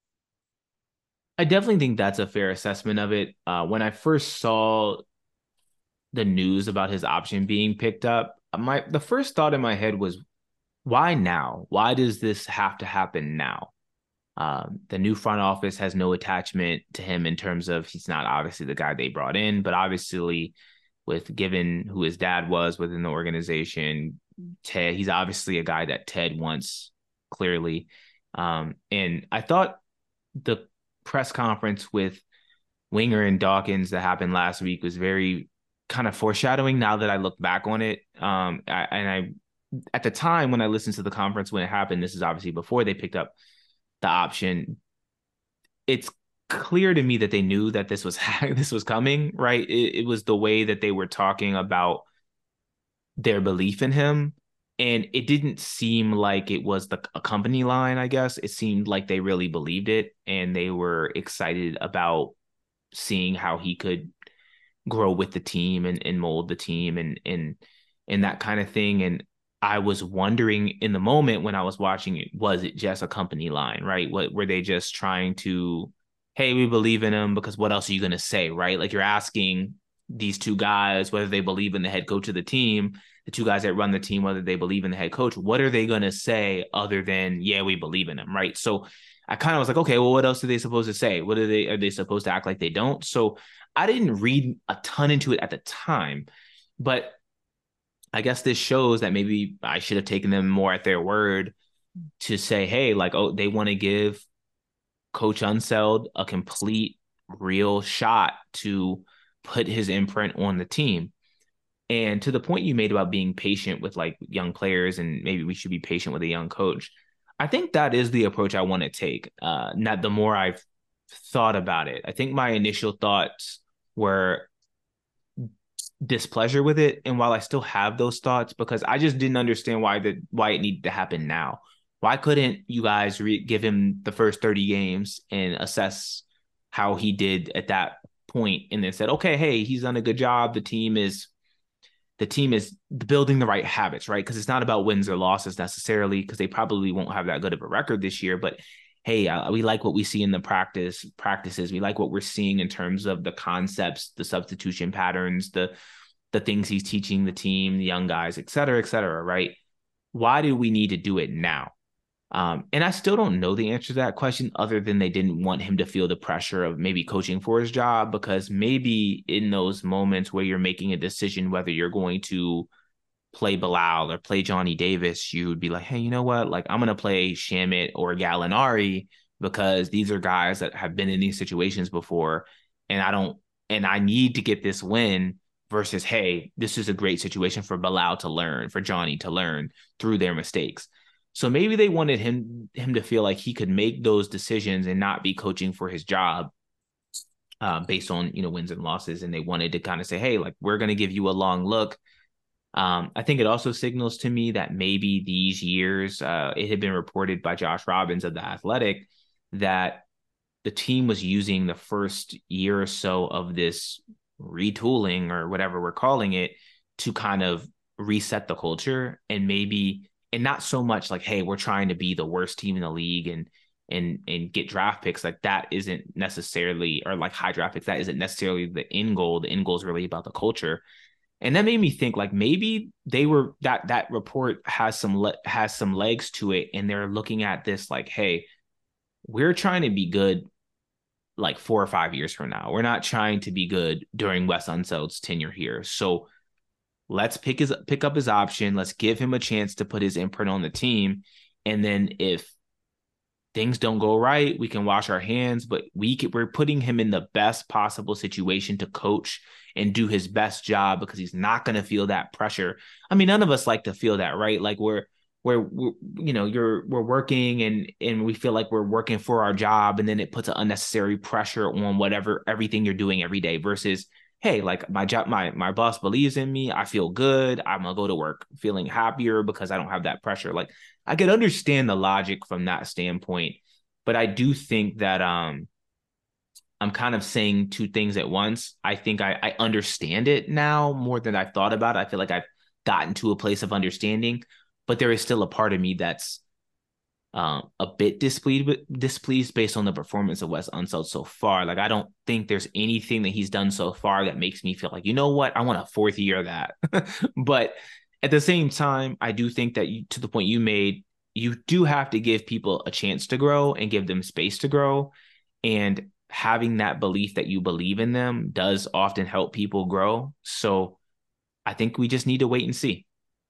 I definitely think that's a fair assessment of it. Uh, when I first saw the news about his option being picked up, my the first thought in my head was, why now? Why does this have to happen now? Um, the new front office has no attachment to him in terms of he's not obviously the guy they brought in, but obviously with given who his dad was within the organization, Ted, he's obviously a guy that Ted wants clearly. Um, and I thought the press conference with Winger and Dawkins that happened last week was very kind of foreshadowing now that I look back on it. Um, I, and I, at the time when I listened to the conference when it happened, this is obviously before they picked up the option, it's clear to me that they knew that this was this was coming, right? It, it was the way that they were talking about their belief in him, and it didn't seem like it was the a company line. I guess it seemed like they really believed it, and they were excited about seeing how he could grow with the team and, and mold the team and and and that kind of thing. And I was wondering in the moment when I was watching it, was it just a company line, right? What were they just trying to, hey, we believe in him because what else are you going to say, right? Like you're asking these two guys whether they believe in the head coach of the team, the two guys that run the team, whether they believe in the head coach. What are they going to say other than, yeah, we believe in him, right? So I kind of was like, okay, well, what else are they supposed to say? What are they, are they supposed to act like they don't? So I didn't read a ton into it at the time, but I guess this shows that maybe I should have taken them more at their word to say, hey, like, oh, they want to give Coach Unseld a complete, real shot to put his imprint on the team. And to the point you made about being patient with like young players and maybe we should be patient with a young coach, I think that is the approach I want to take. Uh, not the more I've thought about it. I think my initial thoughts were displeasure with it. And while I still have those thoughts, because I just didn't understand why the why it needed to happen now. Why couldn't you guys re- give him the first thirty games and assess how he did at that point, and then said, okay, hey, he's done a good job. The team is the team is building the right habits, right? Because it's not about wins or losses necessarily, because they probably won't have that good of a record this year. But hey, uh, we like what we see in the practice practices. We like what we're seeing in terms of the concepts, the substitution patterns, the the things he's teaching the team, the young guys, et cetera, et cetera, right? Why do we need to do it now? Um, and I still don't know the answer to that question, other than they didn't want him to feel the pressure of maybe coaching for his job, because maybe in those moments where you're making a decision whether you're going to play Bilal or play Johnny Davis, you would be like, hey, you know what? Like, I'm going to play Shamit or Gallinari because these are guys that have been in these situations before. And I don't, and I need to get this win versus, hey, this is a great situation for Bilal to learn, for Johnny to learn through their mistakes. So maybe they wanted him him to feel like he could make those decisions and not be coaching for his job uh, based on, you know, wins and losses. And they wanted to kind of say, hey, like, we're going to give you a long look. Um, I think it also signals to me that maybe these years, uh, it had been reported by Josh Robbins of The Athletic that the team was using the first year or so of this retooling or whatever we're calling it to kind of reset the culture, and maybe, and not so much like, hey, we're trying to be the worst team in the league and and and get draft picks. Like that isn't necessarily, or like high draft picks, that isn't necessarily the end goal. The end goal is really about the culture. And that made me think like maybe they were that that report has some le- has some legs to it, and they're looking at this like, hey, we're trying to be good like four or five years from now. We're not trying to be good during Wes Unseld's tenure here. So let's pick his pick up his option. Let's give him a chance to put his imprint on the team. And then if things don't go right, we can wash our hands, but we can, we're putting him in the best possible situation to coach and do his best job, because he's not going to feel that pressure. I mean, none of us like to feel that, right? Like we're, we're, we're, you know, you're, we're working and, and we feel like we're working for our job. And then it puts an unnecessary pressure on whatever, everything you're doing every day versus, hey, like my job, my, my boss believes in me. I feel good. I'm gonna go to work feeling happier because I don't have that pressure. Like I could understand the logic from that standpoint, but I do think that, um, I'm kind of saying two things at once. I think I, I understand it now more than I've thought about it. I feel like I've gotten to a place of understanding, but there is still a part of me that's um, a bit displeased, displeased based on the performance of Wes Unseld so far. Like, I don't think there's anything that he's done so far that makes me feel like, you know what, I want a fourth year of that. But at the same time, I do think that you, to the point you made, you do have to give people a chance to grow and give them space to grow. And having that belief that you believe in them does often help people grow. So I think we just need to wait and see.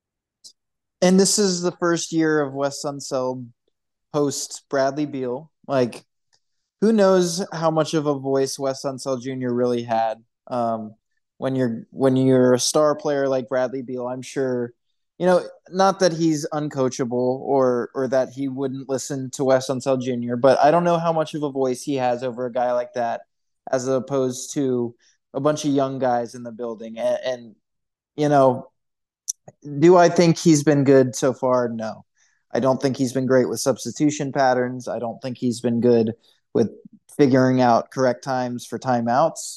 And this is the first year of Wes Unseld post Bradley Beal. Like, who knows how much of a voice Wes Unseld Junior really had. Um, when you're when you're a star player like Bradley Beal, I'm sure, you know, not that he's uncoachable or or that he wouldn't listen to Wes Unseld Junior, but I don't know how much of a voice he has over a guy like that, as opposed to a bunch of young guys in the building. And, and you know, do I think he's been good so far? No. I don't think he's been great with substitution patterns. I don't think he's been good with figuring out correct times for timeouts.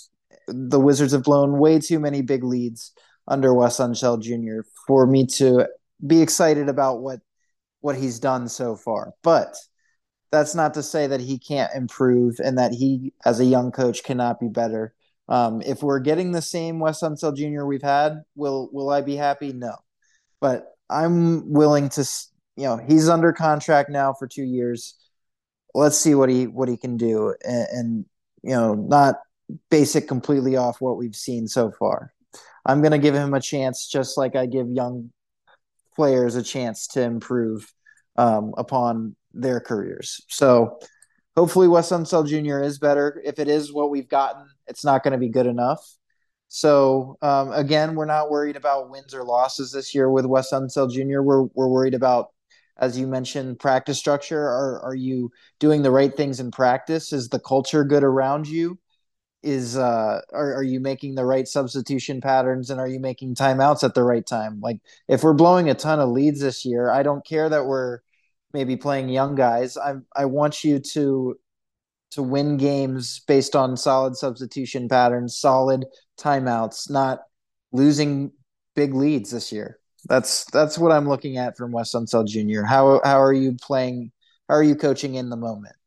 the Wizards have blown way too many big leads under Wes Unseld Junior for me to be excited about what what he's done so far. But that's not to say that he can't improve and that he, as a young coach, cannot be better. Um, if we're getting the same Wes Unseld Junior we've had, will will I be happy? No, but I'm willing to. You know, he's under contract now for two years. Let's see what he what he can do, and, and you know, not base it completely off what we've seen so far. I'm going to give him a chance, just like I give young players a chance to improve um, upon their careers. So hopefully Wes Unseld Junior is better. If it is what we've gotten, it's not going to be good enough. So um, again, we're not worried about wins or losses this year with Wes Unseld Junior We're we're worried about, as you mentioned, practice structure. Are are you doing the right things in practice? Is the culture good around you? Is uh are, are you making the right substitution patterns, and are you making timeouts at the right time? Like, if we're blowing a ton of leads this year, I don't care that we're maybe playing young guys. I I want you to to win games based on solid substitution patterns, solid timeouts, not losing big leads this year. That's that's what I'm looking at from Wes Unseld Junior How how are you playing? How are you coaching in the moment?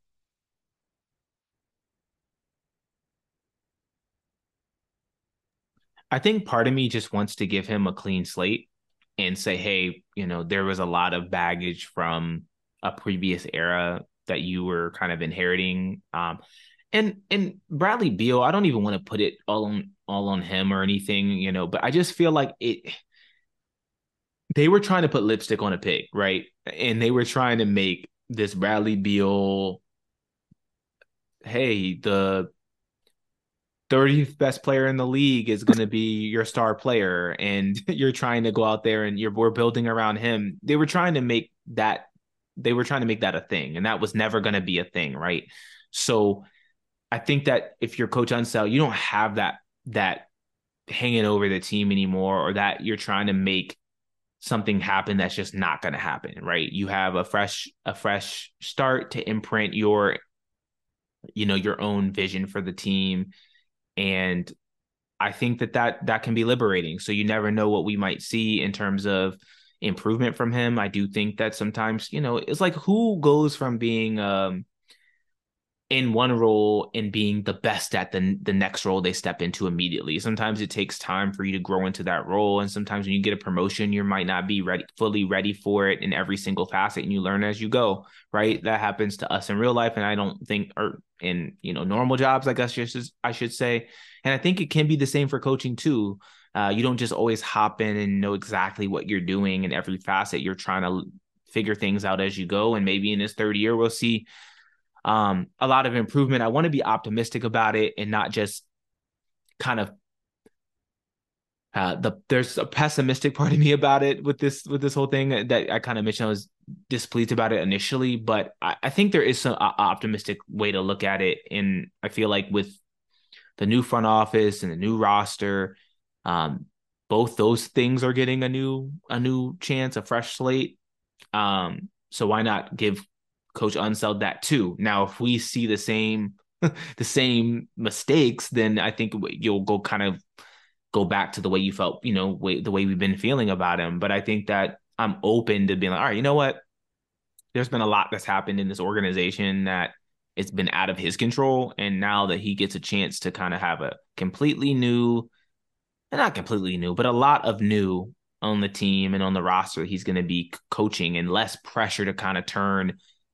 I think part of me just wants to give him a clean slate and say, hey, you know, there was a lot of baggage from a previous era that you were kind of inheriting. Um, and and Bradley Beal, I don't even want to put it all on all on him or anything, you know, but I just feel like it they were trying to put lipstick on a pig, right? And they were trying to make this Bradley Beal, hey, the thirtieth best player in the league is going to be your star player, and you're trying to go out there and you're we're building around him. They were trying to make that they were trying to make that a thing, and that was never going to be a thing, right? So I think that if you're Coach Unseld, you don't have that that hanging over the team anymore, or that you're trying to make something happen that's just not going to happen, right? You have a fresh a fresh start to imprint your you know your own vision for the team. And I think that, that that can be liberating. So you never know what we might see in terms of improvement from him. I do think that sometimes, you know, it's like, who goes from being um, in one role and being the best at the, the next role they step into immediately. Sometimes it takes time for you to grow into that role. And sometimes when you get a promotion, you might not be ready, fully ready for it in every single facet, and you learn as you go, right? That happens to us in real life. And I don't think, or in, you know, normal jobs, I guess just, I should say. And I think it can be the same for coaching too. Uh, you don't just always hop in and know exactly what you're doing in every facet. You're trying to figure things out as you go. And maybe in this third year, we'll see um, a lot of improvement. I want to be optimistic about it and not just kind of uh, the there's a pessimistic part of me about it with this with this whole thing that I kind of mentioned. I was displeased about it initially, but I, I think there is some uh, optimistic way to look at it. And I feel like with the new front office and the new roster, um, both those things are getting a new a new chance, a fresh slate. Um, so why not give Coach Unseld that too? Now, if we see the same the same mistakes, then I think you'll go kind of go back to the way you felt, you know, way, the way we've been feeling about him. But I think that I'm open to being like, all right, you know what? There's been a lot that's happened in this organization that it's been out of his control. And now that he gets a chance to kind of have a completely new, not completely new, but a lot of new on the team and on the roster, he's going to be coaching, and less pressure to kind of turn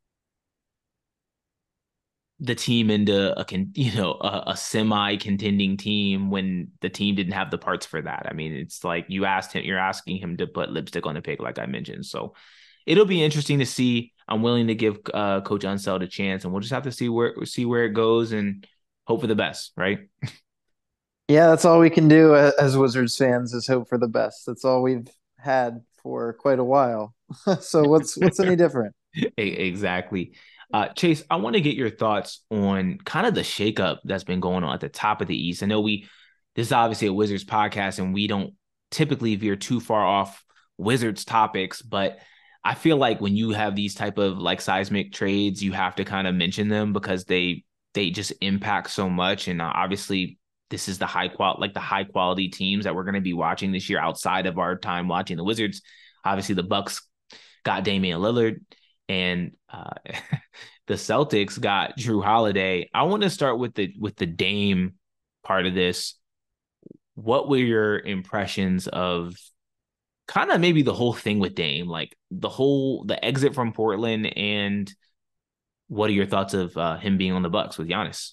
the team into a can you know a, a semi contending team when the team didn't have the parts for that. I mean, it's like you asked him, you're asking him to put lipstick on a pig, like I mentioned. So it'll be interesting to see. I'm willing to give uh, Coach Unseld a chance, and we'll just have to see where see where it goes and hope for the best, right? Yeah, that's all we can do as Wizards fans is hope for the best. That's all we've had for quite a while. So what's what's any different? Exactly. Uh, Chase, I want to get your thoughts on kind of the shakeup that's been going on at the top of the East. I know we this is obviously a Wizards podcast, and we don't typically veer too far off Wizards topics, but I feel like when you have these type of like seismic trades, you have to kind of mention them because they they just impact so much. And uh, obviously this is the high quality, like the high quality teams that we're going to be watching this year outside of our time watching the Wizards. Obviously, the Bucks got Damian Lillard, and uh, the Celtics got Drew Holiday. I want to start with the with the Dame part of this. What were your impressions of kind of maybe the whole thing with Dame, like the whole the exit from Portland, and what are your thoughts of uh, him being on the Bucks with Giannis?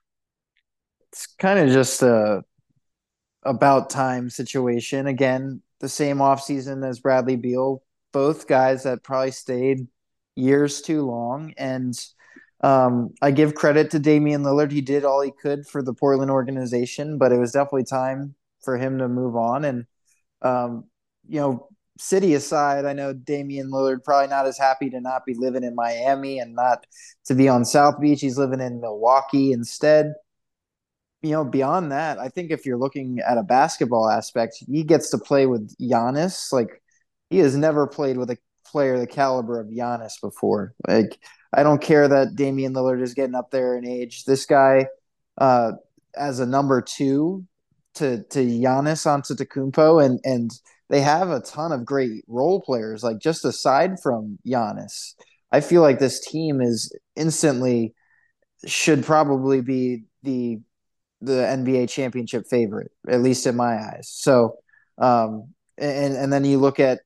It's kind of just a about time situation. Again, the same offseason as Bradley Beal, both guys that probably stayed years too long. And um, I give credit to Damian Lillard. He did all he could for the Portland organization, but it was definitely time for him to move on. And, um, you know, city aside, I know Damian Lillard probably not as happy to not be living in Miami and not to be on South Beach. He's living in Milwaukee instead. You know, beyond that, I think if you're looking at a basketball aspect, he gets to play with Giannis. Like, he has never played with a player the caliber of Giannis before. Like, I don't care that Damian Lillard is getting up there in age. This guy, uh, as a number two to to Giannis Antetokounmpo, and and they have a ton of great role players. Like, just aside from Giannis, I feel like this team is instantly should probably be the the N B A championship favorite, at least in my eyes. So, um, and and then you look at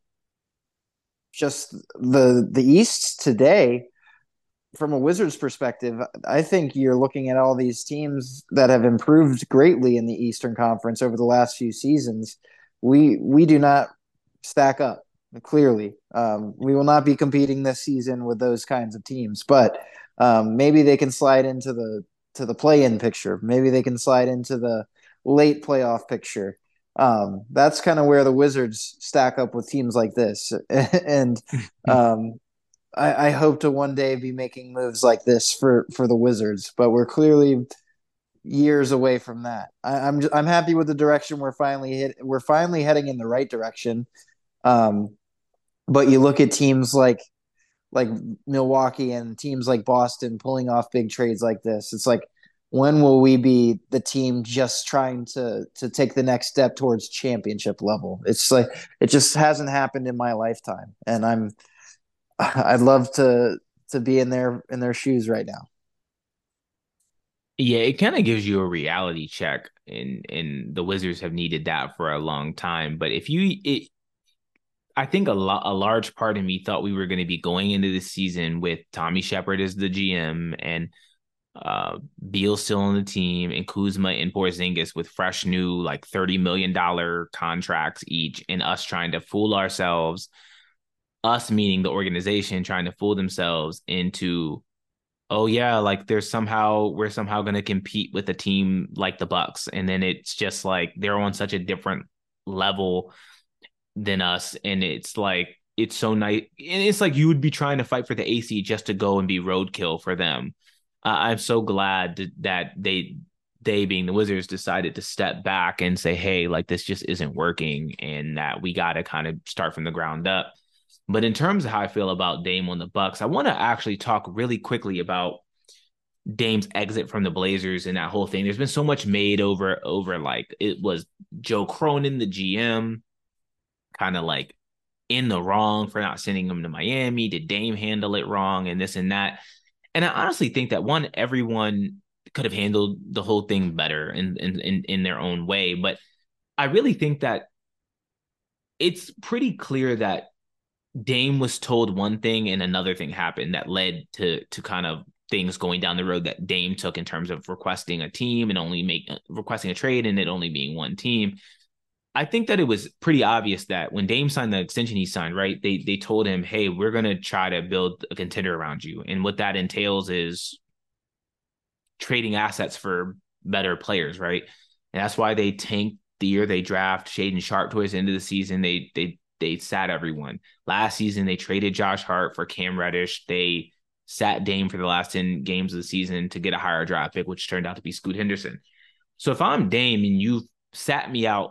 just the the East today from a Wizards perspective. I think you're looking at all these teams that have improved greatly in the Eastern Conference over the last few seasons. We we do not stack up clearly. Um, we will not be competing this season with those kinds of teams, but um, maybe they can slide into the to the play-in picture. Maybe they can slide into the late playoff picture. Um, that's kind of where the Wizards stack up with teams like this. and um, I, I hope to one day be making moves like this for, for the Wizards, but we're clearly years away from that. I, I'm I'm happy with the direction we're finally hit. We're finally heading in the right direction. Um, but you look at teams like like Milwaukee and teams like Boston pulling off big trades like this. It's like, when will we be the team just trying to to take the next step towards championship level? It's like, it just hasn't happened in my lifetime, and I'm I'd love to to be in their in their shoes right now. Yeah, it kind of gives you a reality check, and and the Wizards have needed that for a long time. But if you it I think a lot, a large part of me thought we were going to be going into the season with Tommy Shepard as the G M, and uh, Beal still on the team, and Kuzma and Porzingis with fresh new like thirty million dollars contracts each, and us trying to fool ourselves, us meaning the organization trying to fool themselves into, oh yeah, like there's somehow we're somehow going to compete with a team like the Bucks, and then it's just like they're on such a different level than us, and it's like it's so nice, and it's like you would be trying to fight for the A C just to go and be roadkill for them. Uh, I'm so glad that they they being the Wizards decided to step back and say, hey, like this just isn't working, and that we got to kind of start from the ground up. But in terms of how I feel about Dame on the Bucks, I want to actually talk really quickly about Dame's exit from the Blazers and that whole thing. There's been so much made over over like it was Joe Cronin, the G M, kind of like in the wrong for not sending him to Miami. Did Dame handle it wrong and this and that? And I honestly think that one, everyone could have handled the whole thing better in in in, in their own way. But I really think that it's pretty clear that Dame was told one thing and another thing happened that led to to kind of things going down the road that Dame took in terms of requesting a team and only make requesting a trade and it only being one team. I think that it was pretty obvious that when Dame signed the extension he signed, right, they they told him, hey, we're going to try to build a contender around you. And what that entails is trading assets for better players, right? And that's why they tanked the year they draft Shaedon Sharpe towards the end of the season. They they they sat everyone. Last season, they traded Josh Hart for Cam Reddish. They sat Dame for the last ten games of the season to get a higher draft pick, which turned out to be Scoot Henderson. So if I'm Dame and you've sat me out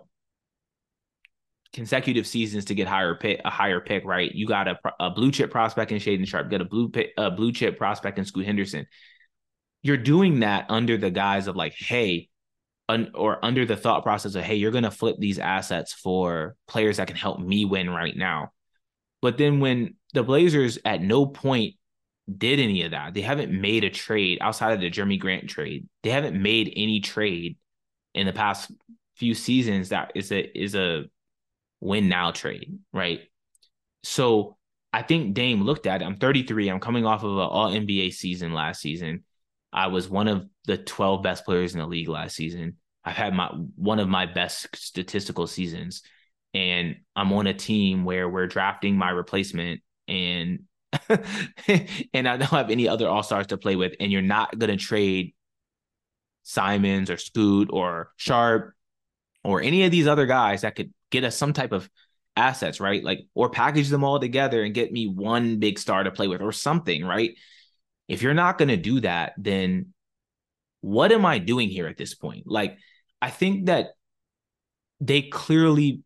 consecutive seasons to get higher pick, a higher pick, right? You got a, a blue chip prospect in Shaedon Sharpe, get a blue pick, a blue chip prospect in Scoot Henderson. You're doing that under the guise of like, hey, un, or under the thought process of, hey, you're going to flip these assets for players that can help me win right now. But then when the Blazers at no point did any of that, they haven't made a trade outside of the Jeremy Grant trade. They haven't made any trade in the past few seasons that is a is a win now trade, right? So I think Dame looked at it. I'm thirty-three. I'm coming off of an all N B A season last season. I was one of the twelve best players in the league last season. I've had my one of my best statistical seasons. And I'm on a team where we're drafting my replacement, and and I don't have any other all-stars to play with. And you're not going to trade Simons or Scoot or Sharp or any of these other guys that could get us some type of assets, right? Like, or package them all together and get me one big star to play with or something, right? If you're not going to do that, then what am I doing here at this point? Like, I think that they clearly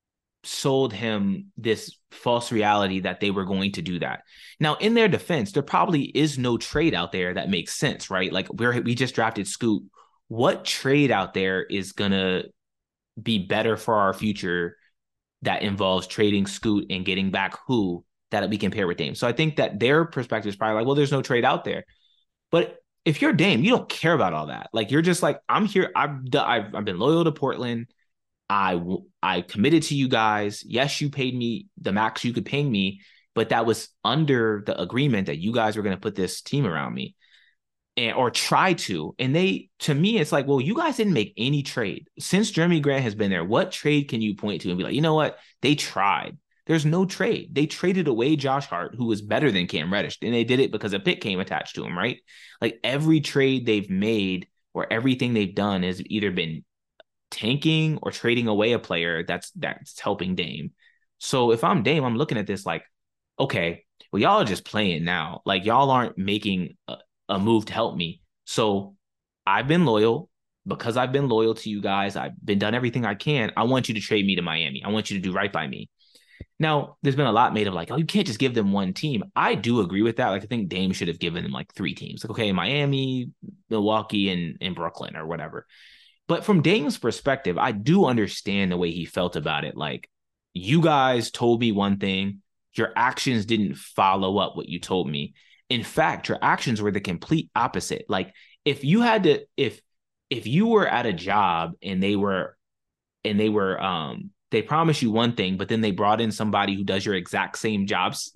sold him this false reality that they were going to do that. Now, in their defense, there probably is no trade out there that makes sense, right? Like, we're we just drafted Scoot. What trade out there is gonna be better for our future that involves trading Scoot and getting back who that we can pair with Dame? So I think that their perspective is probably like, well, there's no trade out there. But if you're Dame, you don't care about all that. Like, you're just like, I'm here. I've I've, I've been loyal to Portland. I, I committed to you guys. Yes, you paid me the max you could pay me, but that was under the agreement that you guys were going to put this team around me and or try to. And they, to me, it's like, well, you guys didn't make any trade. Since Jeremy Grant has been there, what trade can you point to and be like, you know what? They tried. There's no trade. They traded away Josh Hart, who was better than Cam Reddish, and they did it because a pick came attached to him, right? Like, every trade they've made or everything they've done has either been tanking or trading away a player that's that's helping Dame. So if I'm Dame, I'm looking at this like, okay, well, y'all are just playing now. Like, y'all aren't making a, a move to help me. So I've been loyal because I've been loyal to you guys. I've been done everything I can. I want you to trade me to Miami. I want you to do right by me. Now, there's been a lot made of like, oh, you can't just give them one team. I do agree with that. Like, I think Dame should have given them like three teams. Like, okay, Miami, Milwaukee, and, and Brooklyn or whatever. But from Dame's perspective, I do understand the way he felt about it. Like, you guys told me one thing, your actions didn't follow up what you told me. In fact, your actions were the complete opposite. Like, if you had to, if if you were at a job and they were, and they were, um, they promised you one thing, but then they brought in somebody who does your exact same jobs,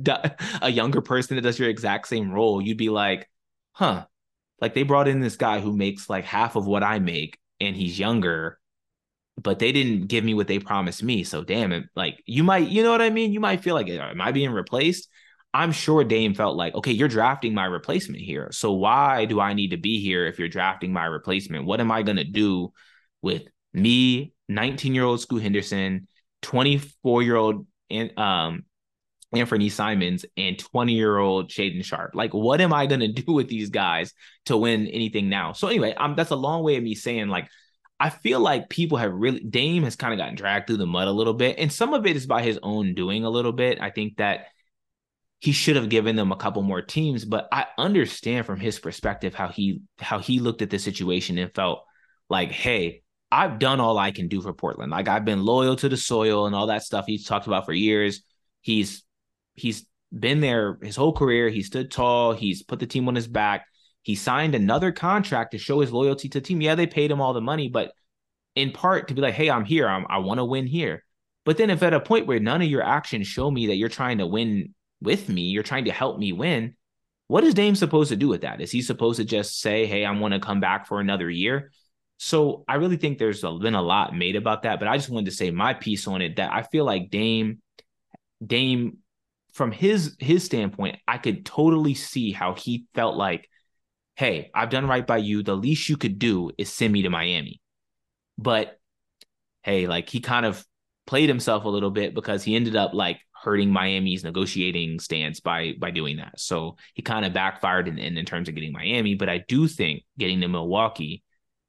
a younger person that does your exact same role, you'd be like, huh. Like, they brought in this guy who makes like half of what I make and he's younger, but they didn't give me what they promised me. So damn it. Like, you might, you know what I mean? You might feel like, am I being replaced? I'm sure Dame felt like, okay, you're drafting my replacement here. So why do I need to be here if you're drafting my replacement? What am I going to do with me, nineteen-year-old Scoot Henderson, twenty-four-year-old um, Anthony Simons, and twenty-year-old Shaedon Sharpe? Like, what am I going to do with these guys to win anything now? So anyway, um, that's a long way of me saying, like, I feel like people have really, Dame has kind of gotten dragged through the mud a little bit. And some of it is by his own doing a little bit. I think that he should have given them a couple more teams, but I understand from his perspective how he, how he looked at the situation and felt like, hey, I've done all I can do for Portland. Like, I've been loyal to the soil and all that stuff he's talked about for years. He's, he's been there his whole career. He stood tall. He's put the team on his back. He signed another contract to show his loyalty to the team. Yeah, they paid him all the money, but in part to be like, hey, I'm here. I'm, I want to win here. But then if at a point where none of your actions show me that you're trying to win with me, you're trying to help me win, what is Dame supposed to do with that? Is he supposed to just say, hey, I want to come back for another year? So I really think there's been a lot made about that, but I just wanted to say my piece on it, that I feel like Dame, Dame, from his his standpoint, I could totally see how he felt like, hey, I've done right by you. The least you could do is send me to Miami. But hey, like, he kind of played himself a little bit because he ended up like hurting Miami's negotiating stance by by doing that. So he kind of backfired in, in, in terms of getting Miami. But I do think getting to Milwaukee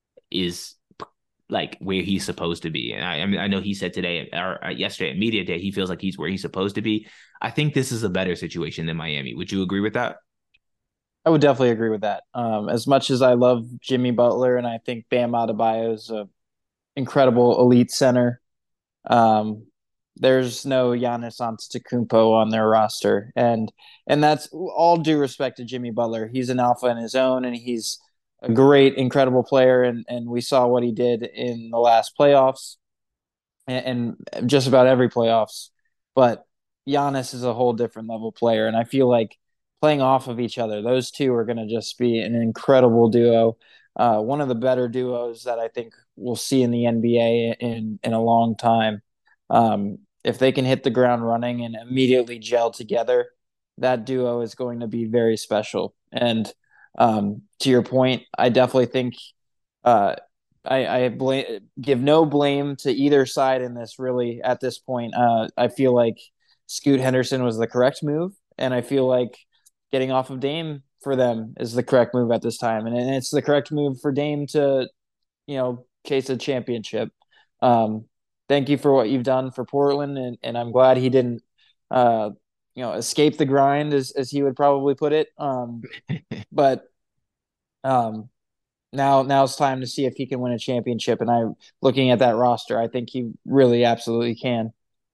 is like where he's supposed to be. And I, I mean, I know he said today or yesterday at Media Day, he feels like he's where he's supposed to be. I think this is a better situation than Miami. Would you agree with that? I would definitely agree with that. Um, as much as I love Jimmy Butler and I think Bam Adebayo is a incredible elite center, um, there's no Giannis Antetokounmpo on their roster, and and that's all due respect to Jimmy Butler. He's an alpha in his own, and he's a great, incredible player, and and we saw what he did in the last playoffs and, and just about every playoffs. But Giannis is a whole different level player, and I feel like playing off of each other, those two are going to just be an incredible duo. Uh, one of the better duos that I think we'll see in the N B A in in a long time. Um, if they can hit the ground running and immediately gel together, that duo is going to be very special. And um, to your point, I definitely think uh, I, I blame, give no blame to either side in this. Really, at this point, uh, I feel like Scoot Henderson was the correct move, and I feel like getting off of Dame for them is the correct move at this time, and, and it's the correct move for Dame to, you know, chase a championship. Um, thank you for what you've done for Portland, and, and I'm glad he didn't, uh, you know, escape the grind as as he would probably put it. Um, but um, now now it's time to see if he can win a championship. And I, looking at that roster, I think he really absolutely can.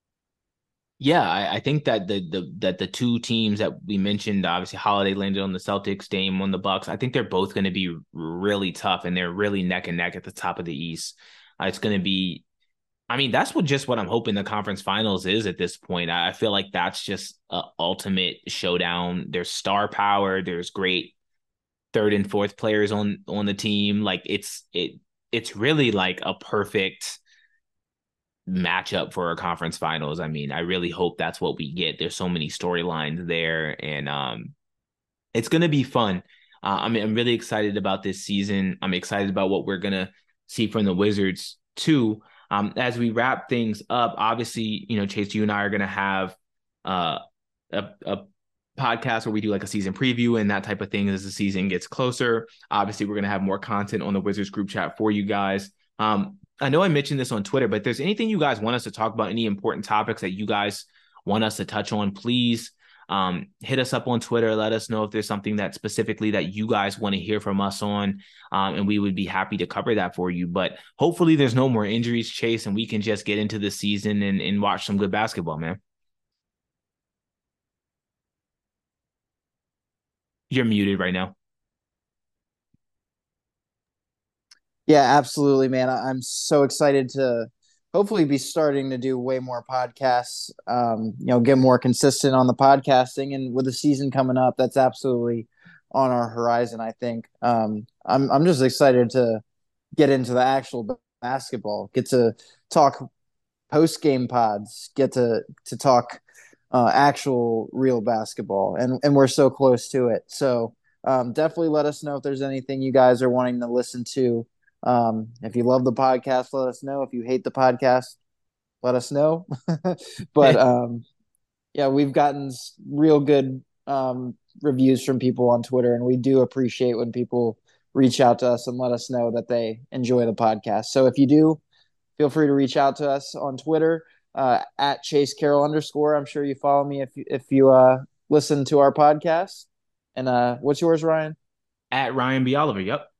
Yeah, I, I think that the the that the two teams that we mentioned, obviously Holiday landed on the Celtics, Dame on the Bucks. I think they're both going to be really tough, and they're really neck and neck at the top of the East. Uh, it's going to be, I mean, that's what just what I'm hoping the conference finals is at this point. I, I feel like that's just a ultimate showdown. There's star power. There's great third and fourth players on on the team. Like it's it it's really like a perfect matchup for our conference finals. I mean, I really hope that's what we get. There's so many storylines there, and um, it's going to be fun. Uh, I mean, I'm really excited about this season. I'm excited about what we're gonna see from the Wizards too. Um, as we wrap things up, obviously, you know, Chase, you and I are gonna have uh, a, a podcast where we do like a season preview and that type of thing as the season gets closer. Obviously, we're gonna have more content on the Wizards group chat for you guys. Um, I know I mentioned this on Twitter, but if there's anything you guys want us to talk about, any important topics that you guys want us to touch on, please um, hit us up on Twitter. Let us know if there's something that specifically that you guys want to hear from us on, um, and we would be happy to cover that for you. But hopefully there's no more injuries, Chase, and we can just get into the season and, and watch some good basketball, man. You're muted right now. Yeah, absolutely, man. I, I'm so excited to hopefully be starting to do way more podcasts. Um, you know, get more consistent on the podcasting, and with the season coming up, that's absolutely on our horizon. I think. Um, I'm I'm just excited to get into the actual basketball, get to talk post game pods, get to to talk uh, actual real basketball, and and we're so close to it. So um, definitely let us know if there's anything you guys are wanting to listen to. Um, if you love the podcast, let us know. If you hate the podcast, let us know. but um, yeah, we've gotten real good um, reviews from people on Twitter, and we do appreciate when people reach out to us and let us know that they enjoy the podcast. So if you do, feel free to reach out to us on Twitter uh, at Chase Carroll underscore. I'm sure you follow me if if you uh, listen to our podcast. And uh, what's yours, Ryan? At Ryan B. Oliver. Yep.